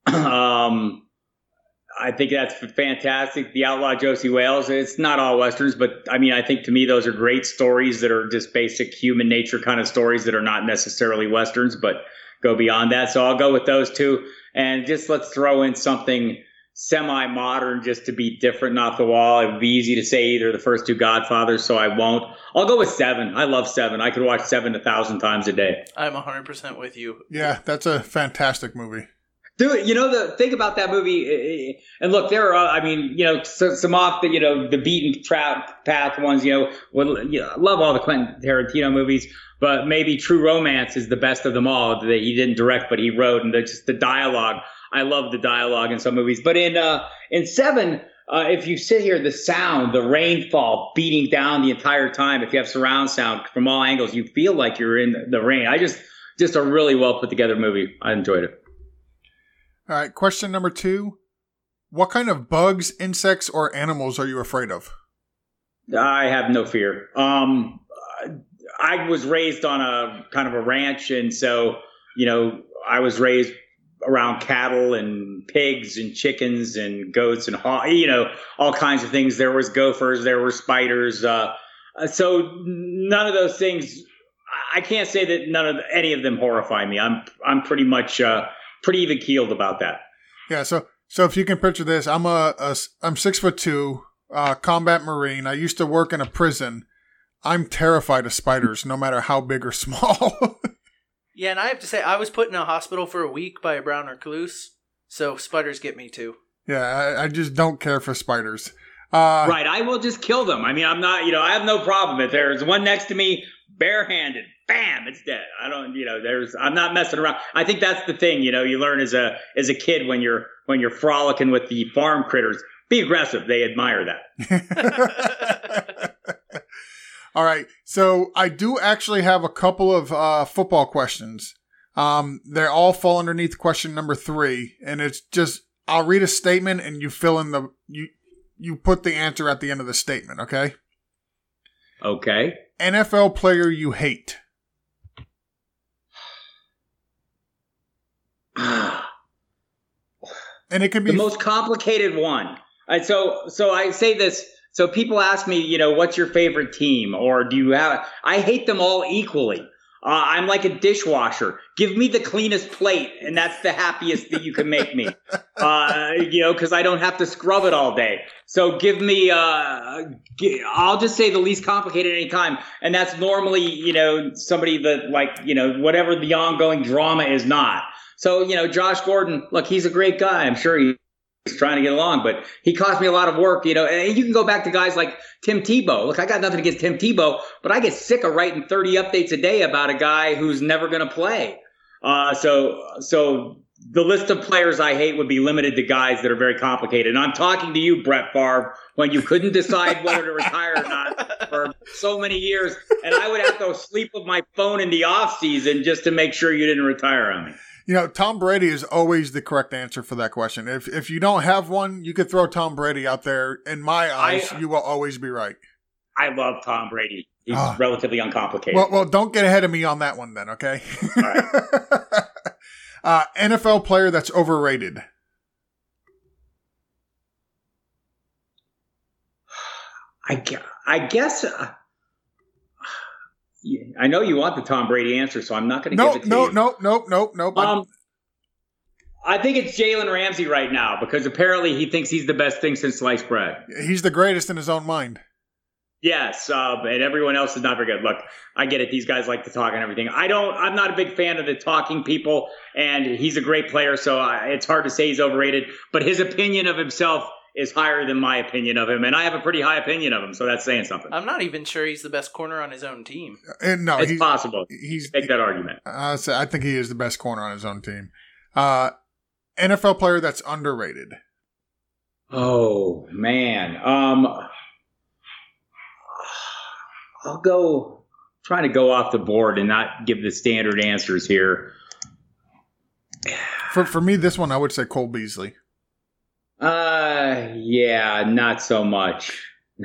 [SPEAKER 3] I think that's fantastic. The Outlaw Josie Wales. It's not all Westerns, but I mean, I think to me, those are great stories that are just basic human nature kind of stories that are not necessarily Westerns, but go beyond that. So I'll go with those 2. And just let's throw in something semi-modern just to be different and off the wall. It would be easy to say either the first 2 Godfathers, so I won't. I'll go with 7. I love 7. I could watch 7 1,000 times a day.
[SPEAKER 1] I'm 100% with you.
[SPEAKER 2] Yeah, that's a fantastic movie.
[SPEAKER 3] Dude, the thing about that movie, and look, there are, some off the beaten path ones, I love all the Quentin Tarantino movies, but maybe True Romance is the best of them all that he didn't direct, but he wrote, and just the dialogue. I love the dialogue in some movies, but in 7, if you sit here, the sound, the rainfall beating down the entire time, if you have surround sound from all angles, you feel like you're in the rain. Just a really well put together movie. I enjoyed it.
[SPEAKER 2] All right, question number 2. What kind of bugs, insects, or animals are you afraid of?
[SPEAKER 3] I have no fear. I was raised on a kind of a ranch, and so, I was raised around cattle and pigs and chickens and goats and all kinds of things. There was gophers, there were spiders. So none of those things. I can't say that any of them horrify me. I'm pretty much pretty even keeled about that.
[SPEAKER 2] Yeah. So if you can picture this, I'm 6'2", combat Marine. I used to work in a prison. I'm terrified of spiders, no matter how big or small.
[SPEAKER 1] Yeah, and I have to say, I was put in a hospital for a week by a brown recluse, so spiders get me too.
[SPEAKER 2] Yeah, I just don't care for spiders.
[SPEAKER 3] Right, I will just kill them. I mean, I'm not, I have no problem. If there's one next to me, barehanded, bam, it's dead. I don't, I'm not messing around. I think that's the thing, you learn as a kid when you're frolicking with the farm critters. Be aggressive. They admire that.
[SPEAKER 2] All right. So I do actually have a couple of football questions. They all fall underneath question number 3. And it's just, I'll read a statement and you fill in you put the answer at the end of the statement. Okay.
[SPEAKER 3] Okay.
[SPEAKER 2] NFL player you hate. And it could be
[SPEAKER 3] the most complicated one. So I say this. So people ask me, what's your favorite team? Or do you have? I hate them all equally. I'm like a dishwasher. Give me the cleanest plate, and that's the happiest that you can make me. Because I don't have to scrub it all day. So give me, I'll just say the least complicated anytime. And that's normally, somebody that whatever the ongoing drama is not. So, Josh Gordon, look, he's a great guy. I'm sure he's trying to get along, but he cost me a lot of work, and you can go back to guys like Tim Tebow. Look, I got nothing against Tim Tebow, but I get sick of writing 30 updates a day about a guy who's never going to play. So the list of players I hate would be limited to guys that are very complicated. And I'm talking to you, Brett Favre, when you couldn't decide whether to retire or not for so many years. And I would have to sleep with my phone in the off season just to make sure you didn't retire on me.
[SPEAKER 2] Tom Brady is always the correct answer for that question. If you don't have one, you could throw Tom Brady out there. In my eyes, you will always be right.
[SPEAKER 3] I love Tom Brady. He's relatively uncomplicated.
[SPEAKER 2] Well, don't get ahead of me on that one then, okay?
[SPEAKER 3] All right.
[SPEAKER 2] NFL player that's overrated.
[SPEAKER 3] I guess I know you want the Tom Brady answer, so I'm not going to give it to you.
[SPEAKER 2] No.
[SPEAKER 3] I think it's Jalen Ramsey right now because apparently he thinks he's the best thing since sliced bread.
[SPEAKER 2] He's the greatest in his own mind.
[SPEAKER 3] Yes, and everyone else is not very good. Look, I get it. These guys like to talk and everything. I'm not a big fan of the talking people, and he's a great player, so it's hard to say he's overrated. But his opinion of himself is higher than my opinion of him, and I have a pretty high opinion of him, so that's saying something.
[SPEAKER 1] I'm not even sure he's the best corner on his own team.
[SPEAKER 2] No,
[SPEAKER 3] it's possible. Make that argument.
[SPEAKER 2] I think he is the best corner on his own team. NFL player that's underrated.
[SPEAKER 3] Oh man, I'll go. Trying to go off the board and not give the standard answers here.
[SPEAKER 2] For me, this one I would say Cole Beasley.
[SPEAKER 3] Yeah, not so much.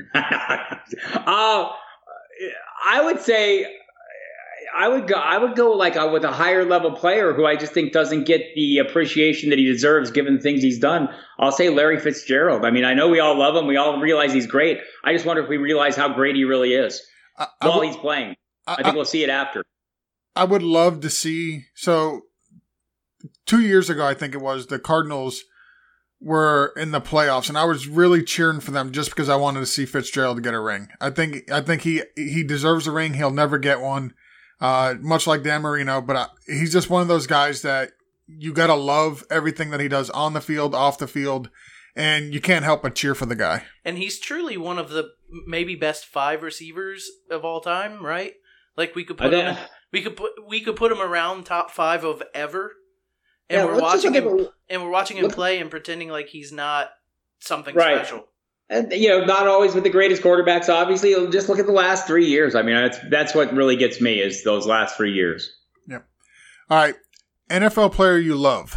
[SPEAKER 3] I would say I would go like with a higher level player who I just think doesn't get the appreciation that he deserves given the things he's done. I'll say Larry Fitzgerald. I mean, I know we all love him. We all realize he's great. I just wonder if we realize how great he really is while he's playing. I think we'll see it after.
[SPEAKER 2] I would love to see. So 2 years ago, I think it was, the Cardinals were in the playoffs, and I was really cheering for them just because I wanted to see Fitzgerald get a ring. I think he deserves a ring. He'll never get one, much like Dan Marino, but he's just one of those guys that you got to love everything that he does on the field, off the field, and you can't help but cheer for the guy.
[SPEAKER 1] And he's truly one of the maybe best 5 receivers of all time, right? Like we could put him, we could put him around top 5 of ever. And we're watching him play and pretending like he's not something special.
[SPEAKER 3] And not always with the greatest quarterbacks. Obviously, just look at the last 3 years. I mean, that's what really gets me is those last 3 years.
[SPEAKER 2] Yep. All right, NFL player you love.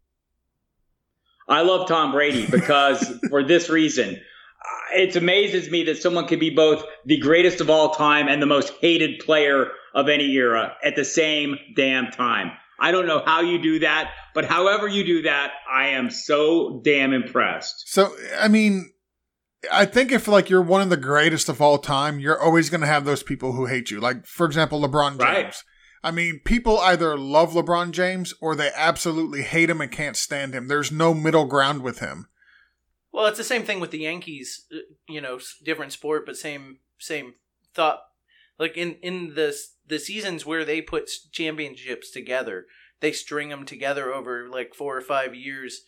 [SPEAKER 3] I love Tom Brady because for this reason. It amazes me that someone could be both the greatest of all time and the most hated player of any era at the same damn time. I don't know how you do that, but however you do that, I am so damn impressed.
[SPEAKER 2] So, I mean, I think if you're one of the greatest of all time, you're always going to have those people who hate you. Like, for example, LeBron James. Right. I mean, people either love LeBron James or they absolutely hate him and can't stand him. There's no middle ground with him.
[SPEAKER 1] Well, it's the same thing with the Yankees, different sport, but same thought. Like in the seasons where they put championships together, they string them together over like 4 or 5 years.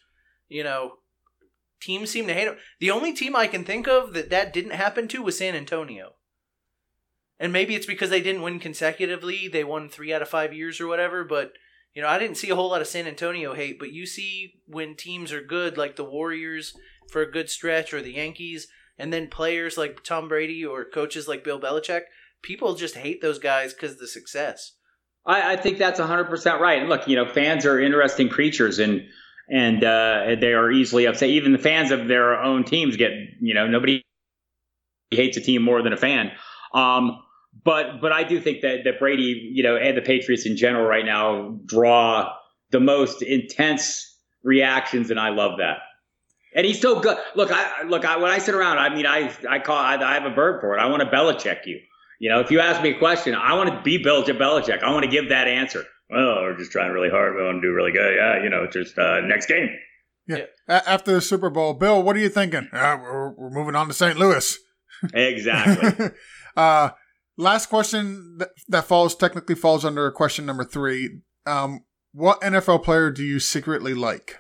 [SPEAKER 1] Teams seem to hate them. The only team I can think of that didn't happen to was San Antonio. And maybe it's because they didn't win consecutively. They won 3 out of 5 years or whatever, but I didn't see a whole lot of San Antonio hate, but you see when teams are good, like the Warriors for a good stretch, or the Yankees, and then players like Tom Brady or coaches like Bill Belichick, people just hate those guys because of the success.
[SPEAKER 3] I think that's 100% right. And look, fans are interesting creatures, and they are easily upset. Even the fans of their own teams get, nobody hates a team more than a fan. But I do think that Brady, and the Patriots in general right now draw the most intense reactions, and I love that. And he's so good. Look, when I sit around, I mean, I have a verb for it. I want to Belichick you. If you ask me a question, I want to be Bill Belichick. I want to give that answer. Well, we're just trying really hard. We want to do really good. Yeah, just next game.
[SPEAKER 2] Yeah. After the Super Bowl, Bill, what are you thinking? We're moving on to St. Louis.
[SPEAKER 3] Exactly.
[SPEAKER 2] Last question that technically falls under question number 3. What NFL player do you secretly like?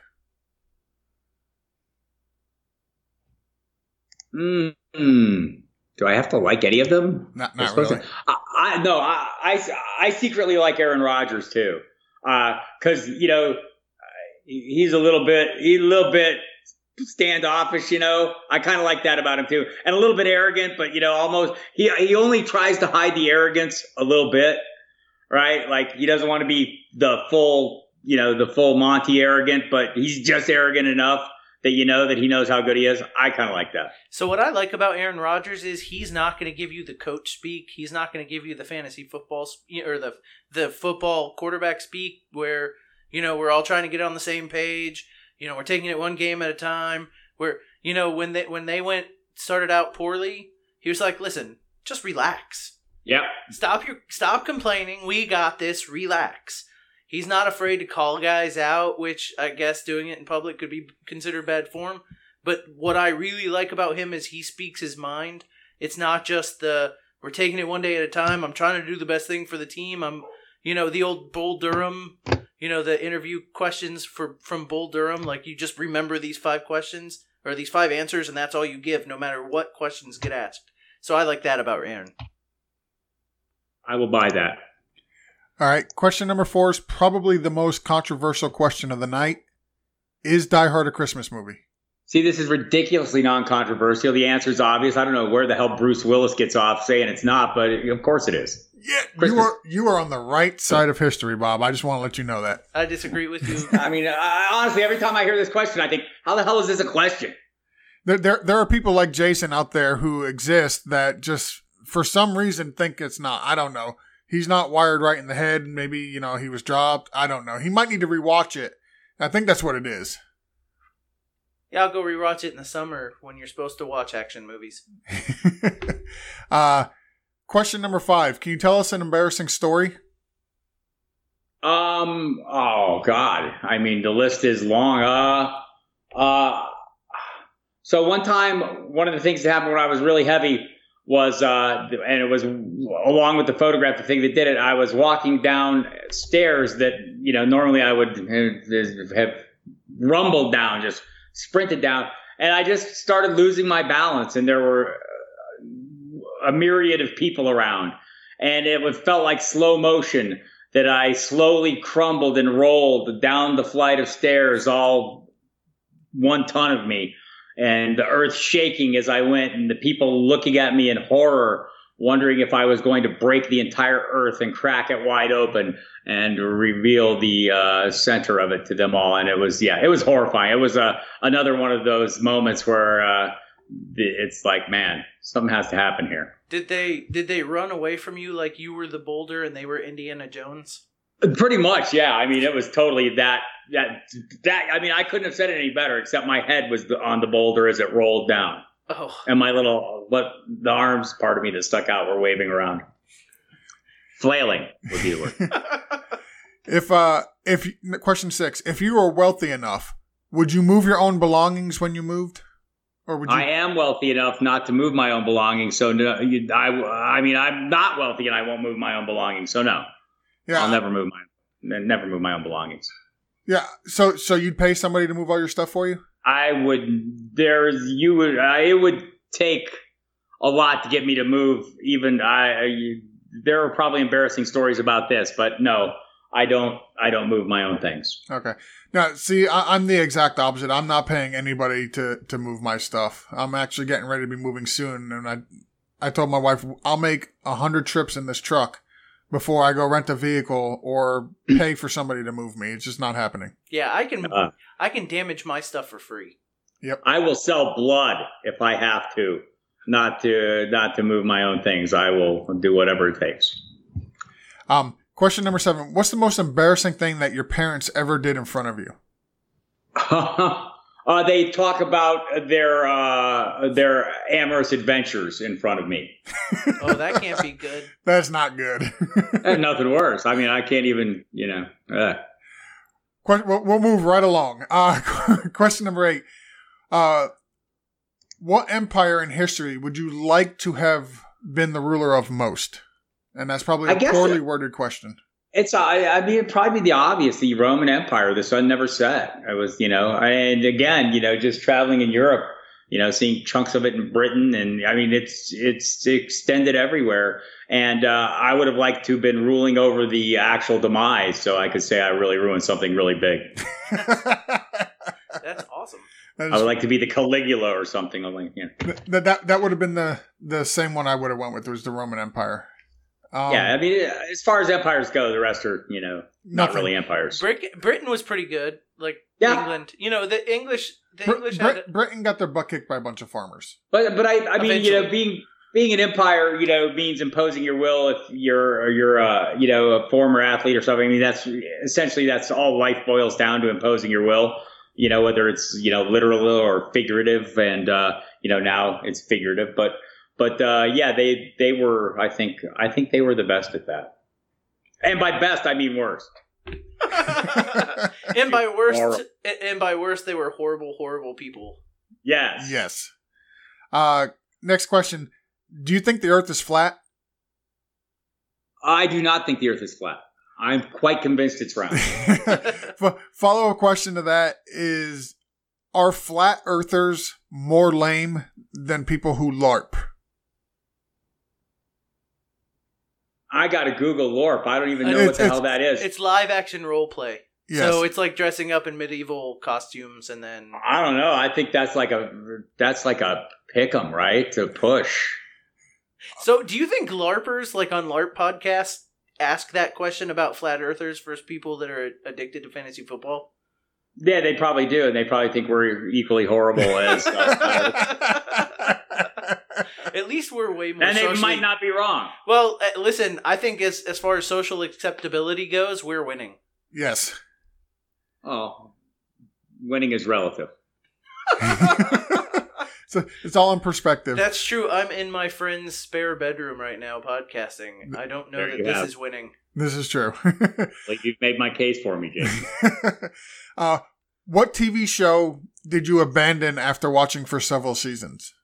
[SPEAKER 3] Do I have to like any of them?
[SPEAKER 2] Not really.
[SPEAKER 3] I secretly like Aaron Rodgers too, because he's a little bit standoffish. I kind of like that about him too, and a little bit arrogant, but almost he only tries to hide the arrogance a little bit, right? Like he doesn't want to be the full the full Monty arrogant, but he's just arrogant enough that that he knows how good he is. I kind of like that.
[SPEAKER 1] So what I like about Aaron Rodgers is he's not going to give you the coach speak. He's not going to give you the fantasy football or the football quarterback speak where, we're all trying to get on the same page. We're taking it one game at a time. Where, when they started out poorly, he was like, listen, just relax.
[SPEAKER 3] Yep.
[SPEAKER 1] Stop complaining. We got this. Relax. He's not afraid to call guys out, which I guess doing it in public could be considered bad form. But what I really like about him is he speaks his mind. It's not just we're taking it one day at a time. I'm trying to do the best thing for the team. I'm, the old Bull Durham, the interview questions from Bull Durham. Like, you just remember these 5 questions or these 5 answers, and that's all you give, no matter what questions get asked. So I like that about Aaron.
[SPEAKER 3] I will buy that.
[SPEAKER 2] All right. Question number 4 is probably the most controversial question of the night. Is Die Hard a Christmas movie?
[SPEAKER 3] See, this is ridiculously non-controversial. The answer is obvious. I don't know where the hell Bruce Willis gets off saying it's not, but of course it is.
[SPEAKER 2] Yeah, you are on the right side of history, Bob. I just want to let you know that.
[SPEAKER 1] I disagree with you.
[SPEAKER 3] I mean, honestly, every time I hear this question, I think, how the hell is this a question?
[SPEAKER 2] There are people like Jason out there who exist that just, for some reason, think it's not. I don't know. He's not wired right in the head. Maybe, he was dropped. I don't know. He might need to rewatch it. I think that's what it is.
[SPEAKER 1] Yeah, I'll go rewatch it in the summer when you're supposed to watch action movies.
[SPEAKER 2] Question number 5. Can you tell us an embarrassing story?
[SPEAKER 3] Oh God. I mean, the list is long. So one time, one of the things that happened when I was really heavy was, and it was along with the photograph, the thing that did it, I was walking down stairs that, normally I would have rumbled down, just sprinted down. And I just started losing my balance, and there were a myriad of people around. And it felt like slow motion that I slowly crumbled and rolled down the flight of stairs, all 1 ton of me. And the earth shaking as I went, and the people looking at me in horror, wondering if I was going to break the entire earth and crack it wide open and reveal the center of it to them all. And it was horrifying. It was another one of those moments where it's like, man, something has to happen here.
[SPEAKER 1] Did they run away from you like you were the boulder and they were Indiana Jones?
[SPEAKER 3] Pretty much, yeah. I mean, it was totally that. I mean, I couldn't have said it any better, except my head was on the boulder as it rolled down.
[SPEAKER 1] Oh.
[SPEAKER 3] And the arms part of me that stuck out were waving around. Flailing would be the word.
[SPEAKER 2] Question 6, if you were wealthy enough, would you move your own belongings when you moved? Or would you?
[SPEAKER 3] I am wealthy enough not to move my own belongings. So no, I mean, I'm not wealthy and I won't move my own belongings. So no. Yeah. I'll never move my own belongings.
[SPEAKER 2] Yeah. So you'd pay somebody to move all your stuff for you?
[SPEAKER 3] I would. It would take a lot to get me to move. Even there are probably embarrassing stories about this, but no, I don't move my own things.
[SPEAKER 2] Okay. Now, see, I'm the exact opposite. I'm not paying anybody to move my stuff. I'm actually getting ready to be moving soon, and I told my wife I'll make 100 trips in this truck before I go rent a vehicle or pay for somebody to move me. It's just not happening.
[SPEAKER 1] Yeah, I can damage my stuff for free.
[SPEAKER 2] Yep.
[SPEAKER 3] I will sell blood if I have to, not to move my own things. I will do whatever it takes.
[SPEAKER 2] Question number 7. What's the most embarrassing thing that your parents ever did in front of you?
[SPEAKER 3] They talk about their amorous adventures in front of me.
[SPEAKER 1] Oh, that can't be good.
[SPEAKER 2] That's not good.
[SPEAKER 3] There's nothing worse. I mean, I can't even,
[SPEAKER 2] We'll move right along. Question number 8. What empire in history would you like to have been the ruler of most? And that's probably a poorly worded question.
[SPEAKER 3] It'd probably be the obvious, the Roman Empire. The sun never set. I was, and again, just traveling in Europe, seeing chunks of it in Britain. And I mean, it's extended everywhere. And I would have liked to have been ruling over the actual demise. So I could say I really ruined something really big.
[SPEAKER 1] That's awesome.
[SPEAKER 3] I would like to be the Caligula or something.
[SPEAKER 2] That would have been the same one I would have went with. It was the Roman Empire.
[SPEAKER 3] Yeah, I mean, as far as empires go, the rest are, not really empires.
[SPEAKER 1] Britain was pretty good. Like England, the English.
[SPEAKER 2] Britain got their butt kicked by a bunch of farmers.
[SPEAKER 3] But I mean, being an empire, means imposing your will if you're a former athlete or something. I mean, that's all life boils down to, imposing your will. Whether it's literal or figurative, and now it's figurative. But they were. I think they were the best at that. And by best, I mean worst.
[SPEAKER 1] and by worst, they were horrible, horrible people.
[SPEAKER 3] Yes.
[SPEAKER 2] Yes. Next question. Do you think the Earth is flat?
[SPEAKER 3] I do not think the Earth is flat. I'm quite convinced it's round.
[SPEAKER 2] Follow-up question to that is, are flat earthers more lame than people who LARP?
[SPEAKER 3] I got to Google LARP. I don't even know what the hell that is.
[SPEAKER 1] It's live action role play. Yes. So it's like dressing up in medieval costumes and then...
[SPEAKER 3] I don't know. I think that's like a pick'em, right? To push.
[SPEAKER 1] So do you think LARPers, like on LARP podcasts, ask that question about flat earthers versus people that are addicted to fantasy football?
[SPEAKER 3] Yeah, they probably do, and they probably think we're equally horrible as.
[SPEAKER 1] At least we're way more.
[SPEAKER 3] And they might not be wrong.
[SPEAKER 1] Well, listen, I think as far as social acceptability goes, we're winning.
[SPEAKER 2] Yes.
[SPEAKER 3] Oh, winning is relative.
[SPEAKER 2] So it's all in perspective.
[SPEAKER 1] That's true. I'm in my friend's spare bedroom right now podcasting. I don't know that this is winning.
[SPEAKER 2] This is true.
[SPEAKER 3] Like, you've made my case for me, Jason.
[SPEAKER 2] What TV show did you abandon after watching for several seasons?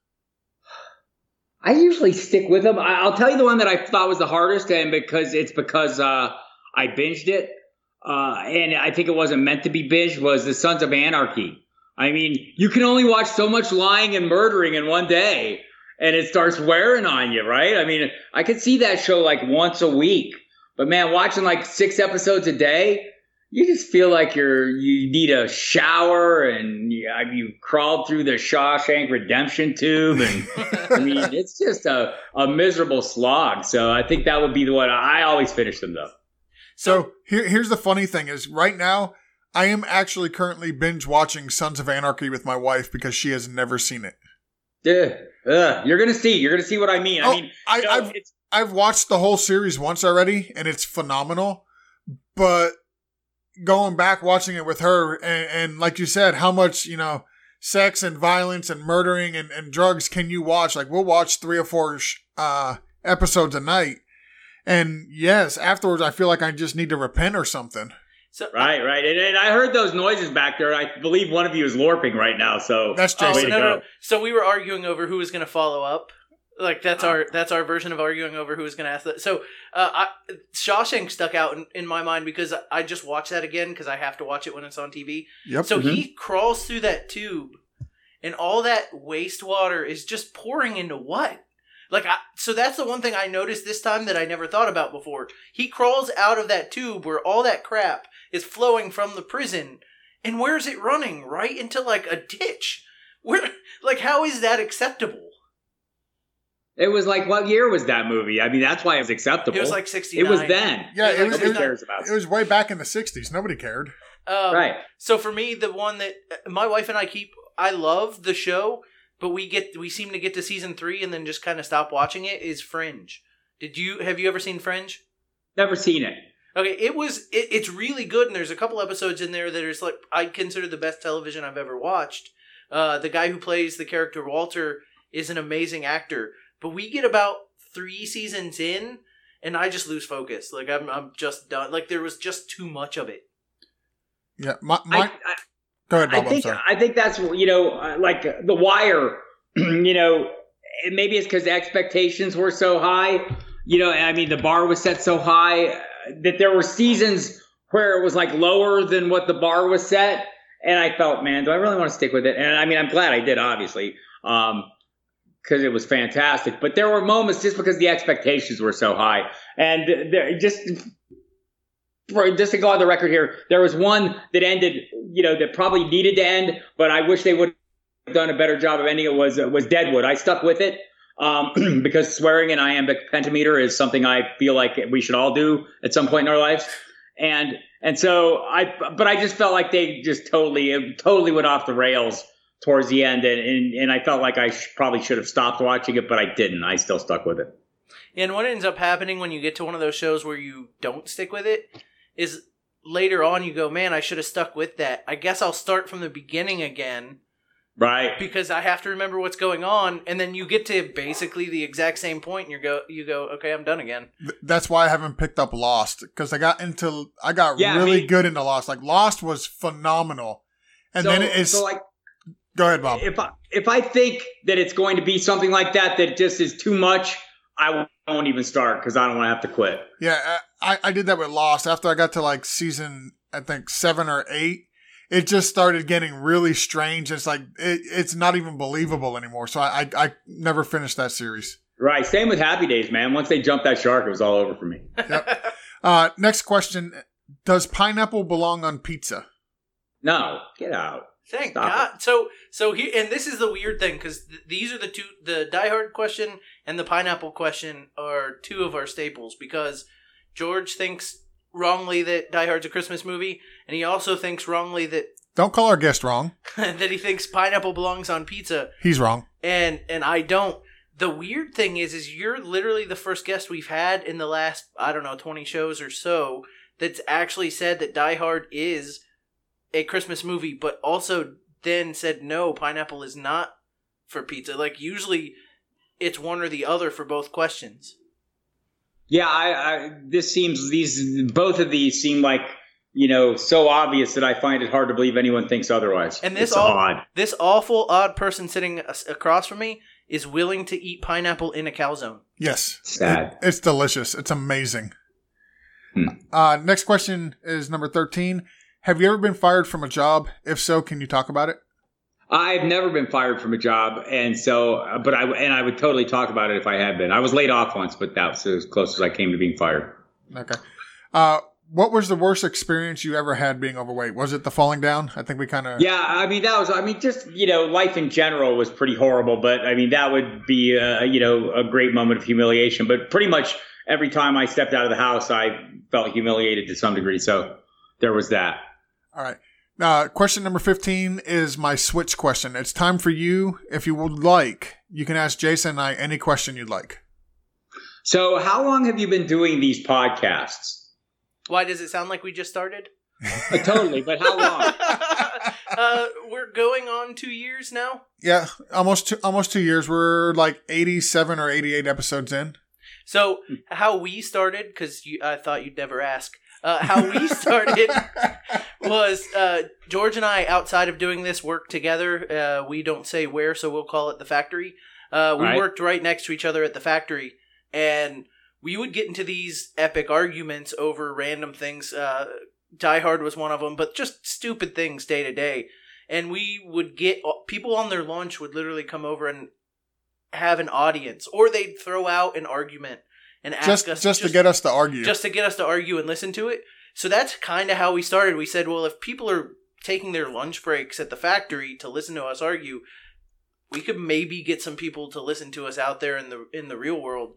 [SPEAKER 3] I usually stick with them. I'll tell you the one that I thought was the hardest, and because I binged it, and I think it wasn't meant to be binged, was The Sons of Anarchy. I mean, you can only watch so much lying and murdering in one day, and it starts wearing on you, right? I mean, I could see that show like once a week, but man, watching like 6 episodes a day, you just feel like you need a shower, and you crawled through the Shawshank Redemption tube, and I mean, it's just a miserable slog. So I think that would be the one. I always finish them though.
[SPEAKER 2] So here's the funny thing is, right now, I am actually currently binge watching Sons of Anarchy with my wife because she has never seen it.
[SPEAKER 3] You're gonna see what I mean.
[SPEAKER 2] I've watched the whole series once already, and it's phenomenal. But going back watching it with her, and like you said, how much sex and violence and murdering and drugs can you watch? Like, we'll watch 3 or 4 episodes a night, and yes, afterwards I feel like I just need to repent or something.
[SPEAKER 1] So,
[SPEAKER 3] right. And I heard those noises back there. I believe one of you is LARPing right now. So
[SPEAKER 2] that's Jason.
[SPEAKER 1] No. So we were arguing over who was going to follow up. Like, that's our version of arguing over who was going to ask that. So Shawshank stuck out in my mind because I just watched that again because I have to watch it when it's on TV.
[SPEAKER 2] Yep.
[SPEAKER 1] So he crawls through that tube, and all that wastewater is just pouring into what? So that's the one thing I noticed this time that I never thought about before. He crawls out of that tube where all that crap is flowing from the prison, and where's it running? Right into like a ditch. How is that acceptable?
[SPEAKER 3] It was like, what year was that movie? I mean, that's why it was acceptable.
[SPEAKER 1] It was like 69.
[SPEAKER 3] It was then.
[SPEAKER 2] Yeah, nobody cares about it. It was way back in the 60s. Nobody cared.
[SPEAKER 3] Right.
[SPEAKER 1] So for me, the one that my wife and I love the show, but we seem to get to season 3 and then just kind of stop watching it, is Fringe. Have you ever seen Fringe?
[SPEAKER 3] Never seen it.
[SPEAKER 1] Okay, it's really good, and there's a couple episodes in there that are like, I consider the best television I've ever watched. The guy who plays the character Walter is an amazing actor, but we get about 3 seasons in, and I just lose focus. Like, I'm just done. Like, there was just too much of it.
[SPEAKER 2] Yeah, go ahead, Bob.
[SPEAKER 3] I think that's, like The Wire, maybe it's because the expectations were so high, I mean, the bar was set so high that there were seasons where it was like lower than what the bar was set. And I felt, man, do I really want to stick with it? And I mean, I'm glad I did, obviously, because it was fantastic. But there were moments just because the expectations were so high. And just to go on the record here, there was one that ended, that probably needed to end, but I wish they would have done a better job of ending it, was Deadwood. I stuck with it because swearing in iambic pentameter is something I feel like we should all do at some point in our lives. And so but I just felt like they just totally went off the rails towards the end, and I felt like I probably should have stopped watching it, but I didn't. I still stuck with it.
[SPEAKER 1] And what ends up happening when you get to one of those shows where you don't stick with it is later on you go, man, I should have stuck with that. I guess I'll start from the beginning again.
[SPEAKER 3] Right.
[SPEAKER 1] Because I have to remember what's going on, and then you get to basically the exact same point, and you go, okay, I'm done again.
[SPEAKER 2] That's why I haven't picked up Lost, because I got really good into Lost. Like, Lost was phenomenal. And then it's... So like, go ahead, Bob.
[SPEAKER 3] If I think that it's going to be something like that just is too much, I won't even start because I don't want to have to quit.
[SPEAKER 2] Yeah, I did that with Lost. After I got to like season, I think 7 or 8, it just started getting really strange. It's like, it's not even believable anymore. So I never finished that series.
[SPEAKER 3] Right. Same with Happy Days, man. Once they jumped that shark, it was all over for me.
[SPEAKER 2] Yep. Next question. Does pineapple belong on pizza?
[SPEAKER 3] No. Get out.
[SPEAKER 1] Thank God. So here, and this is the weird thing, because these are the Die Hard question and the pineapple question are two of our staples, because George thinks wrongly that Die Hard's a Christmas movie, and he also thinks wrongly that...
[SPEAKER 2] Don't call our guest wrong.
[SPEAKER 1] that he thinks pineapple belongs on pizza.
[SPEAKER 2] He's wrong.
[SPEAKER 1] And I don't. The weird thing is you're literally the first guest we've had in the last, 20 shows or so that's actually said that Die Hard is a Christmas movie, but also then said, no, pineapple is not for pizza. Like, usually it's one or the other for both questions.
[SPEAKER 3] Yeah, both of these seem like, so obvious that I find it hard to believe anyone thinks otherwise.
[SPEAKER 1] And this awful odd person sitting across from me is willing to eat pineapple in a calzone.
[SPEAKER 2] Yes.
[SPEAKER 3] Sad.
[SPEAKER 2] It's delicious. It's amazing. Next question is number 13. Have you ever been fired from a job? If so, can you talk about it?
[SPEAKER 3] I've never been fired from a job, and so, but I would totally talk about it if I had been. I was laid off once, but that's as close as I came to being fired.
[SPEAKER 2] Okay. What was the worst experience you ever had being overweight? Was it the falling down? I think we kind of...
[SPEAKER 3] Yeah, just, life in general was pretty horrible, but that would be, a great moment of humiliation. But pretty much every time I stepped out of the house, I felt humiliated to some degree. So there was that.
[SPEAKER 2] All right. Question number 15 is my switch question. It's time for you. If you would like, you can ask Jason and I any question you'd like.
[SPEAKER 3] So how long have you been doing these podcasts?
[SPEAKER 1] Why does it sound like we just started?
[SPEAKER 3] Totally, but how long?
[SPEAKER 1] We're going on 2 years now.
[SPEAKER 2] Yeah, almost 2 years. We're like 87 or 88 episodes in.
[SPEAKER 1] So how we started, because I thought you'd never ask. How we started was George and I, outside of doing this, work together. We don't say where, so we'll call it the factory. We worked right next to each other at the factory, and we would get into these epic arguments over random things. Die Hard was one of them, but just stupid things day to day. And we would get people on their lunch would literally come over and have an audience, or they'd throw out an argument and ask us
[SPEAKER 2] just to get us to argue.
[SPEAKER 1] Just to get us to argue and listen to it. So that's kind of how we started. We said, well, if people are taking their lunch breaks at the factory to listen to us argue, we could maybe get some people to listen to us out there in the real world.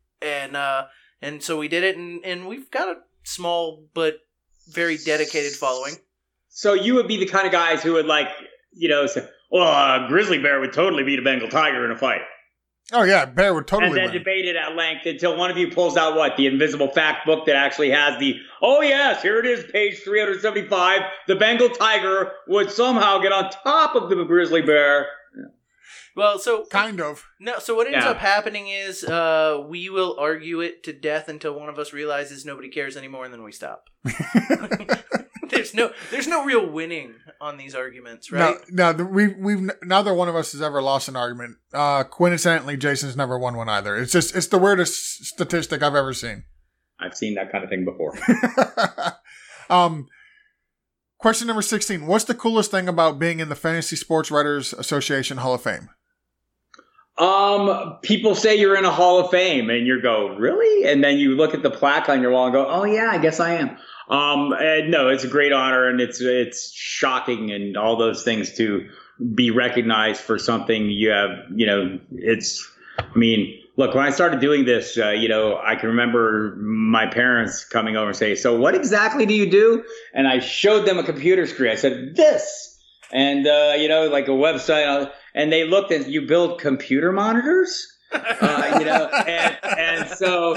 [SPEAKER 1] And so we did it, and we've got a small but very dedicated following.
[SPEAKER 3] So you would be the kind of guys who would say, well, a grizzly bear would totally beat a Bengal tiger in a fight.
[SPEAKER 2] Oh, yeah, bear would totally win.
[SPEAKER 3] And then debate it at length until one of you pulls out the invisible fact book that actually has oh, yes, here it is, page 375. The Bengal tiger would somehow get on top of the grizzly bear.
[SPEAKER 1] Well, so...
[SPEAKER 2] Kind of.
[SPEAKER 1] No, so what ends up happening is we will argue it to death until one of us realizes nobody cares anymore, and then we stop. There's no real winning on these arguments, right?
[SPEAKER 2] No, we've neither one of us has ever lost an argument. Coincidentally, Jason's never won one either. It's the weirdest statistic I've ever seen.
[SPEAKER 3] I've seen that kind of thing before.
[SPEAKER 2] Question number 16. What's the coolest thing about being in the Fantasy Sports Writers Association Hall of Fame?
[SPEAKER 3] People say you're in a Hall of Fame, and you go, really? And then you look at the plaque on your wall and go, oh yeah, I guess I am. And no, it's a great honor, and it's shocking and all those things to be recognized for something you have, look, when I started doing this, I can remember my parents coming over and say, so what exactly do you do? And I showed them a computer screen. I said, this. And, like a website. And they looked at, you build computer monitors? And so,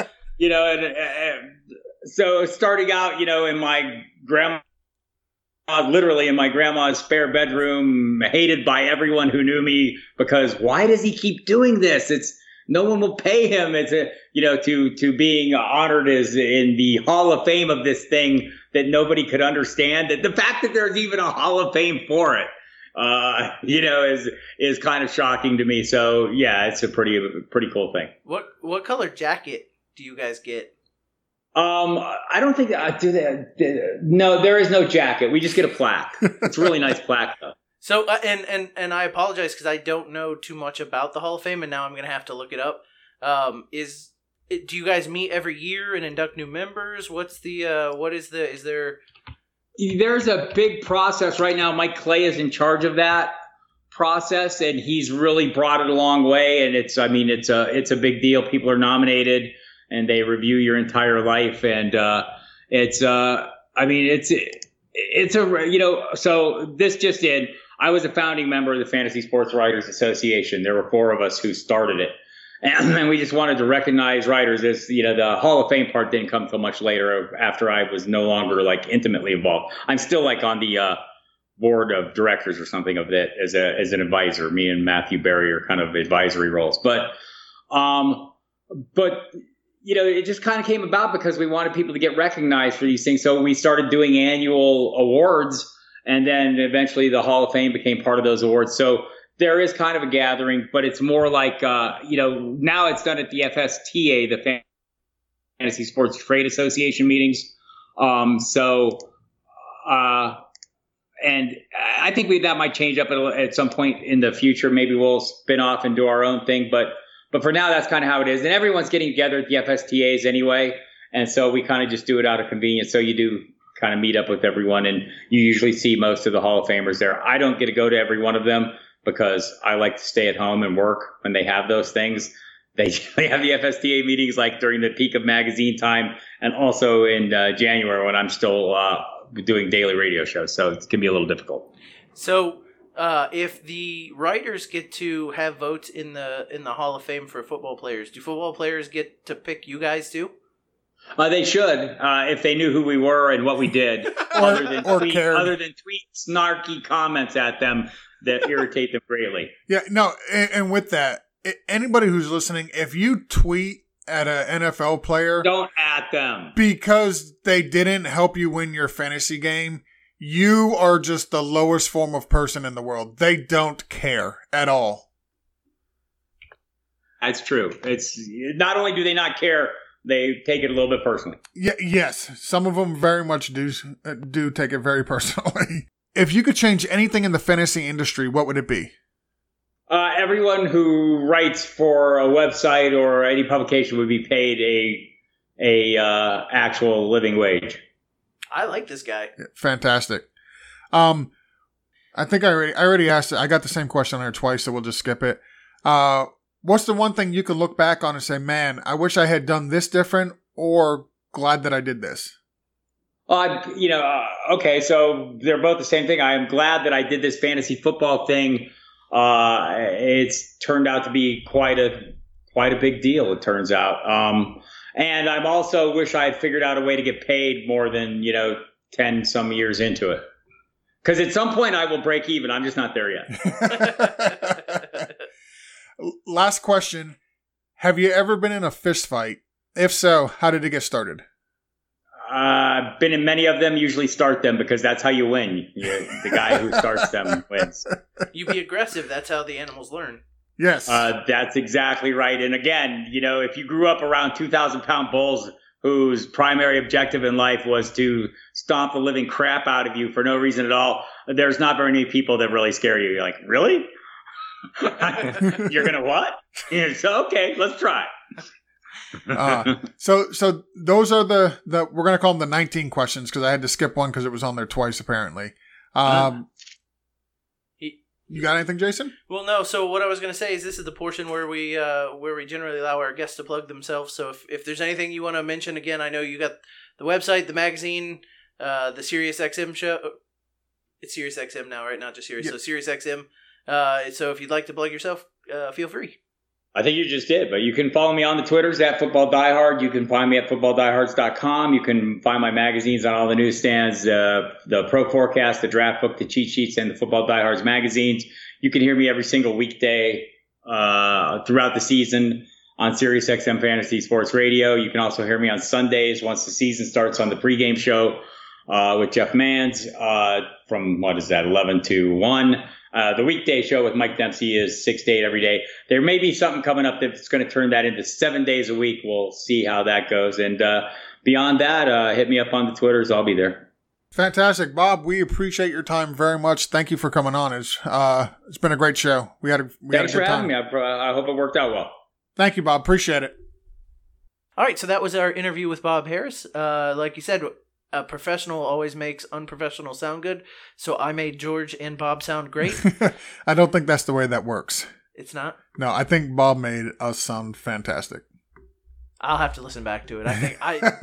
[SPEAKER 3] so starting out, in my literally in my grandma's spare bedroom, hated by everyone who knew me, because why does he keep doing this? No one will pay him. It's to being honored as in the Hall of Fame of this thing that nobody could understand. That the fact that there's even a Hall of Fame for it, is kind of shocking to me. So yeah, it's a pretty cool thing.
[SPEAKER 1] What color jacket do you guys get?
[SPEAKER 3] I don't think do they. No, there is no jacket. We just get a plaque. It's a really nice plaque though.
[SPEAKER 1] So and I apologize because I don't know too much about the Hall of Fame, and now I'm gonna have to look it up. Do you guys meet every year and induct new members? Is there?
[SPEAKER 3] There's a big process right now. Mike Clay is in charge of that process, and he's really brought it a long way. And it's a big deal. People are nominated, and they review your entire life, and So this just in. I was a founding member of the Fantasy Sports Writers Association. There were 4 of us who started it. And we just wanted to recognize writers as, the Hall of Fame part didn't come till much later after I was no longer intimately involved. I'm still on the board of directors or something of that as an advisor. Me and Matthew Berry are kind of advisory roles. But it just kind of came about because we wanted people to get recognized for these things. So we started doing annual awards, and then eventually the Hall of Fame became part of those awards. So there is kind of a gathering, but it's more now it's done at the FSTA, the Fantasy Sports Trade Association meetings. And I think that might change up at some point in the future. Maybe we'll spin off and do our own thing, but for now, that's kind of how it is. And everyone's getting together at the FSTAs anyway. And so we kind of just do it out of convenience. So you do kind of meet up with everyone, and you usually see most of the Hall of Famers there. I don't get to go to every one of them because I like to stay at home and work when they have those things. They have the FSTA meetings during the peak of magazine time, and also in January when I'm still doing daily radio shows. So it can be a little difficult.
[SPEAKER 1] So if the writers get to have votes in the Hall of Fame for football players, do football players get to pick you guys too?
[SPEAKER 3] They should, if they knew who we were and what we did, other than tweet snarky comments at them that irritate them greatly.
[SPEAKER 2] Yeah, no, and with that, anybody who's listening, if you tweet at an NFL player,
[SPEAKER 3] don't at them
[SPEAKER 2] because they didn't help you win your fantasy game. You are just the lowest form of person in the world. They don't care at all.
[SPEAKER 3] That's true. It's not only do they not care, they take it a little bit personally.
[SPEAKER 2] Yeah, yes. Some of them very much do take it very personally. If you could change anything in the fantasy industry, what would it be?
[SPEAKER 3] Everyone who writes for a website or any publication would be paid a actual living wage.
[SPEAKER 1] I like this guy.
[SPEAKER 2] Yeah, fantastic. I think I already asked it. I got the same question on here twice, so we'll just skip it. What's the one thing you could look back on and say, man, I wish I had done this different, or glad that I did this?
[SPEAKER 3] Okay, so they're both the same thing. I am glad that I did this fantasy football thing. It's turned out to be quite a big deal, it turns out. And I'm also wish I had figured out a way to get paid more than, 10 some years into it. Because at some point I will break even. I'm just not there yet.
[SPEAKER 2] Last question. Have you ever been in a fist fight? If so, how did it get started?
[SPEAKER 3] I've been in many of them, usually start them because that's how you win. The guy who starts them wins.
[SPEAKER 1] You be aggressive. That's how the animals learn.
[SPEAKER 2] Yes.
[SPEAKER 3] That's exactly right. And again, if you grew up around 2,000-pound bulls whose primary objective in life was to stomp the living crap out of you for no reason at all, there's not very many people that really scare you. You're like, really? You're going to what? So, okay, let's try.
[SPEAKER 2] So those are the we're going to call them the 19 questions because I had to skip one because it was on there twice apparently. You got anything, Jason?
[SPEAKER 1] Well, no. So what I was going to say is this is the portion where we generally allow our guests to plug themselves. So if there's anything you want to mention, again, I know you got the website, the magazine, the SiriusXM show. It's SiriusXM now, right? Not just Sirius. Yep. So SiriusXM. So if you'd like to plug yourself, feel free.
[SPEAKER 3] I think you just did, but you can follow me on the Twitters at Football Diehard. You can find me at footballdiehards.com. You can find my magazines on all the newsstands, the Pro Forecast, the Draft Book, the Cheat Sheets, and the Football Diehards magazines. You can hear me every single weekday throughout the season on SiriusXM Fantasy Sports Radio. You can also hear me on Sundays once the season starts on the pregame show with Jeff Manns from, 11 to 1. The weekday show with Mike Dempsey is 6 to 8 every day. There may be something coming up that's going to turn that into 7 days a week. We'll see how that goes. And beyond that, hit me up on the Twitters. I'll be there.
[SPEAKER 2] Fantastic, Bob. We appreciate your time very much. Thank you for coming on. It's been a great show.
[SPEAKER 3] Thanks for having me. I hope it worked out well.
[SPEAKER 2] Thank you, Bob. Appreciate it.
[SPEAKER 1] All right, so that was our interview with Bob Harris. Like you said, a professional always makes unprofessional sound good, so I made George and Bob sound great.
[SPEAKER 2] I don't think that's the way that works.
[SPEAKER 1] It's not?
[SPEAKER 2] No, I think Bob made us sound fantastic.
[SPEAKER 1] I'll have to listen back to it. I think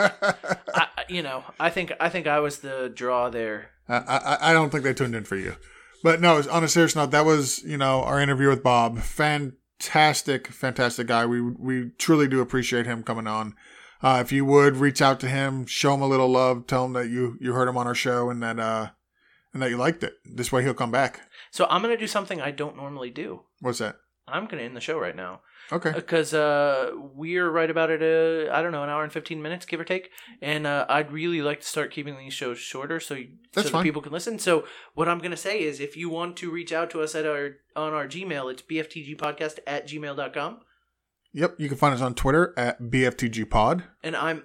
[SPEAKER 1] I think I was the draw there.
[SPEAKER 2] I don't think they tuned in for you. But no, on a serious note, that was, our interview with Bob. Fantastic guy. We truly do appreciate him coming on. If you would reach out to him, show him a little love, tell him that you heard him on our show and that you liked it. This way he'll come back.
[SPEAKER 1] So I'm going to do something I don't normally do.
[SPEAKER 2] What's that?
[SPEAKER 1] I'm going to end the show right now.
[SPEAKER 2] Okay.
[SPEAKER 1] Because we're right about it, an hour and 15 minutes, give or take. And I'd really like to start keeping these shows shorter so that people can listen. So what I'm going to say is if you want to reach out to us on our Gmail, it's bftgpodcast@gmail.com.
[SPEAKER 2] Yep, you can find us on Twitter at BFTGPod.
[SPEAKER 1] And I'm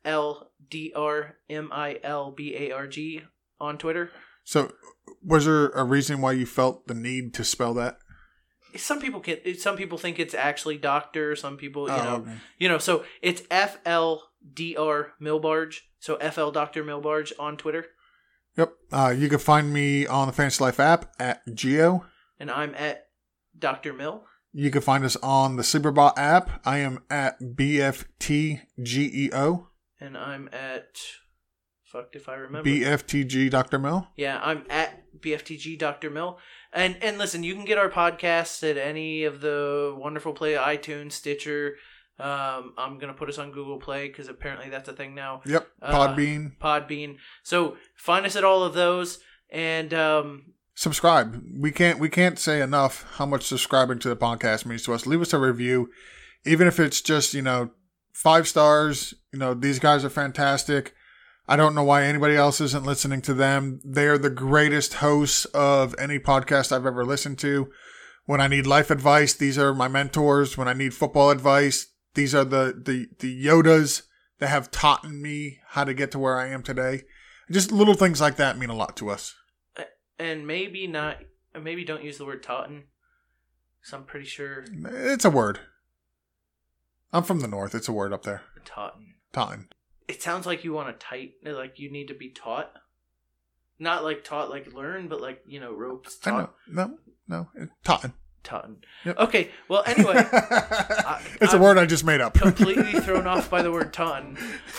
[SPEAKER 1] FLDRMILBARG on Twitter. So,
[SPEAKER 2] was there a reason why you felt the need to spell that?
[SPEAKER 1] Some people think it's actually doctor. Some people,
[SPEAKER 2] okay.
[SPEAKER 1] So it's FLDR Milbarge. So FL Dr. Milbarge on Twitter.
[SPEAKER 2] Yep. You can find me on the Fantasy Life app at Geo.
[SPEAKER 1] And I'm at Dr. Mill.
[SPEAKER 2] You can find us on the Sleeperbot app. I am at BFTGEO.
[SPEAKER 1] And I'm at, if I remember.
[SPEAKER 2] BFTG Dr. Mill.
[SPEAKER 1] Yeah, I'm at BFTG Dr. Mill. And listen, you can get our podcasts at any of the wonderful play, iTunes, Stitcher. I'm going to put us on Google Play because apparently that's a thing now.
[SPEAKER 2] Yep, Podbean.
[SPEAKER 1] So find us at all of those and...
[SPEAKER 2] subscribe. We can't say enough how much subscribing to the podcast means to us. Leave us a review, even if it's just 5 stars. These guys are fantastic. I don't know why anybody else isn't listening to them. They're the greatest hosts of any podcast I've ever listened to. When I need life advice, these are my mentors. When I need football advice, these are the Yodas that have taught me how to get to where I am today. Just little things like that mean a lot to us.
[SPEAKER 1] And maybe don't use the word Totten. So I'm pretty sure.
[SPEAKER 2] It's a word. I'm from the north. It's a word up there. Totten.
[SPEAKER 1] It sounds like you want to like you need to be taught. Not like taught like learn, but like, ropes taught.
[SPEAKER 2] I know. No. Totten.
[SPEAKER 1] Yep. Okay, well, anyway.
[SPEAKER 2] It's a word I just made up.
[SPEAKER 1] Completely thrown off by the word Totten.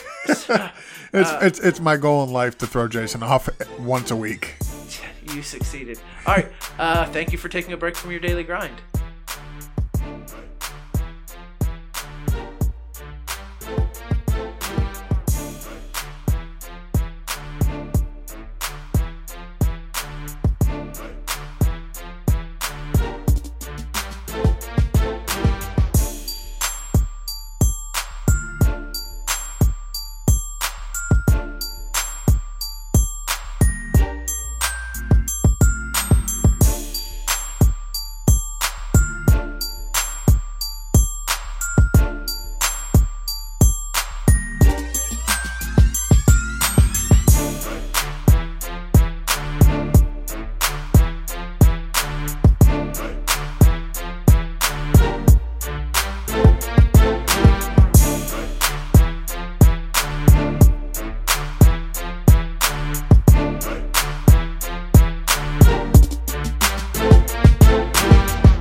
[SPEAKER 2] It's my goal in life to throw Jason off once a week.
[SPEAKER 1] You succeeded. All right. Thank you for taking a break from your daily grind.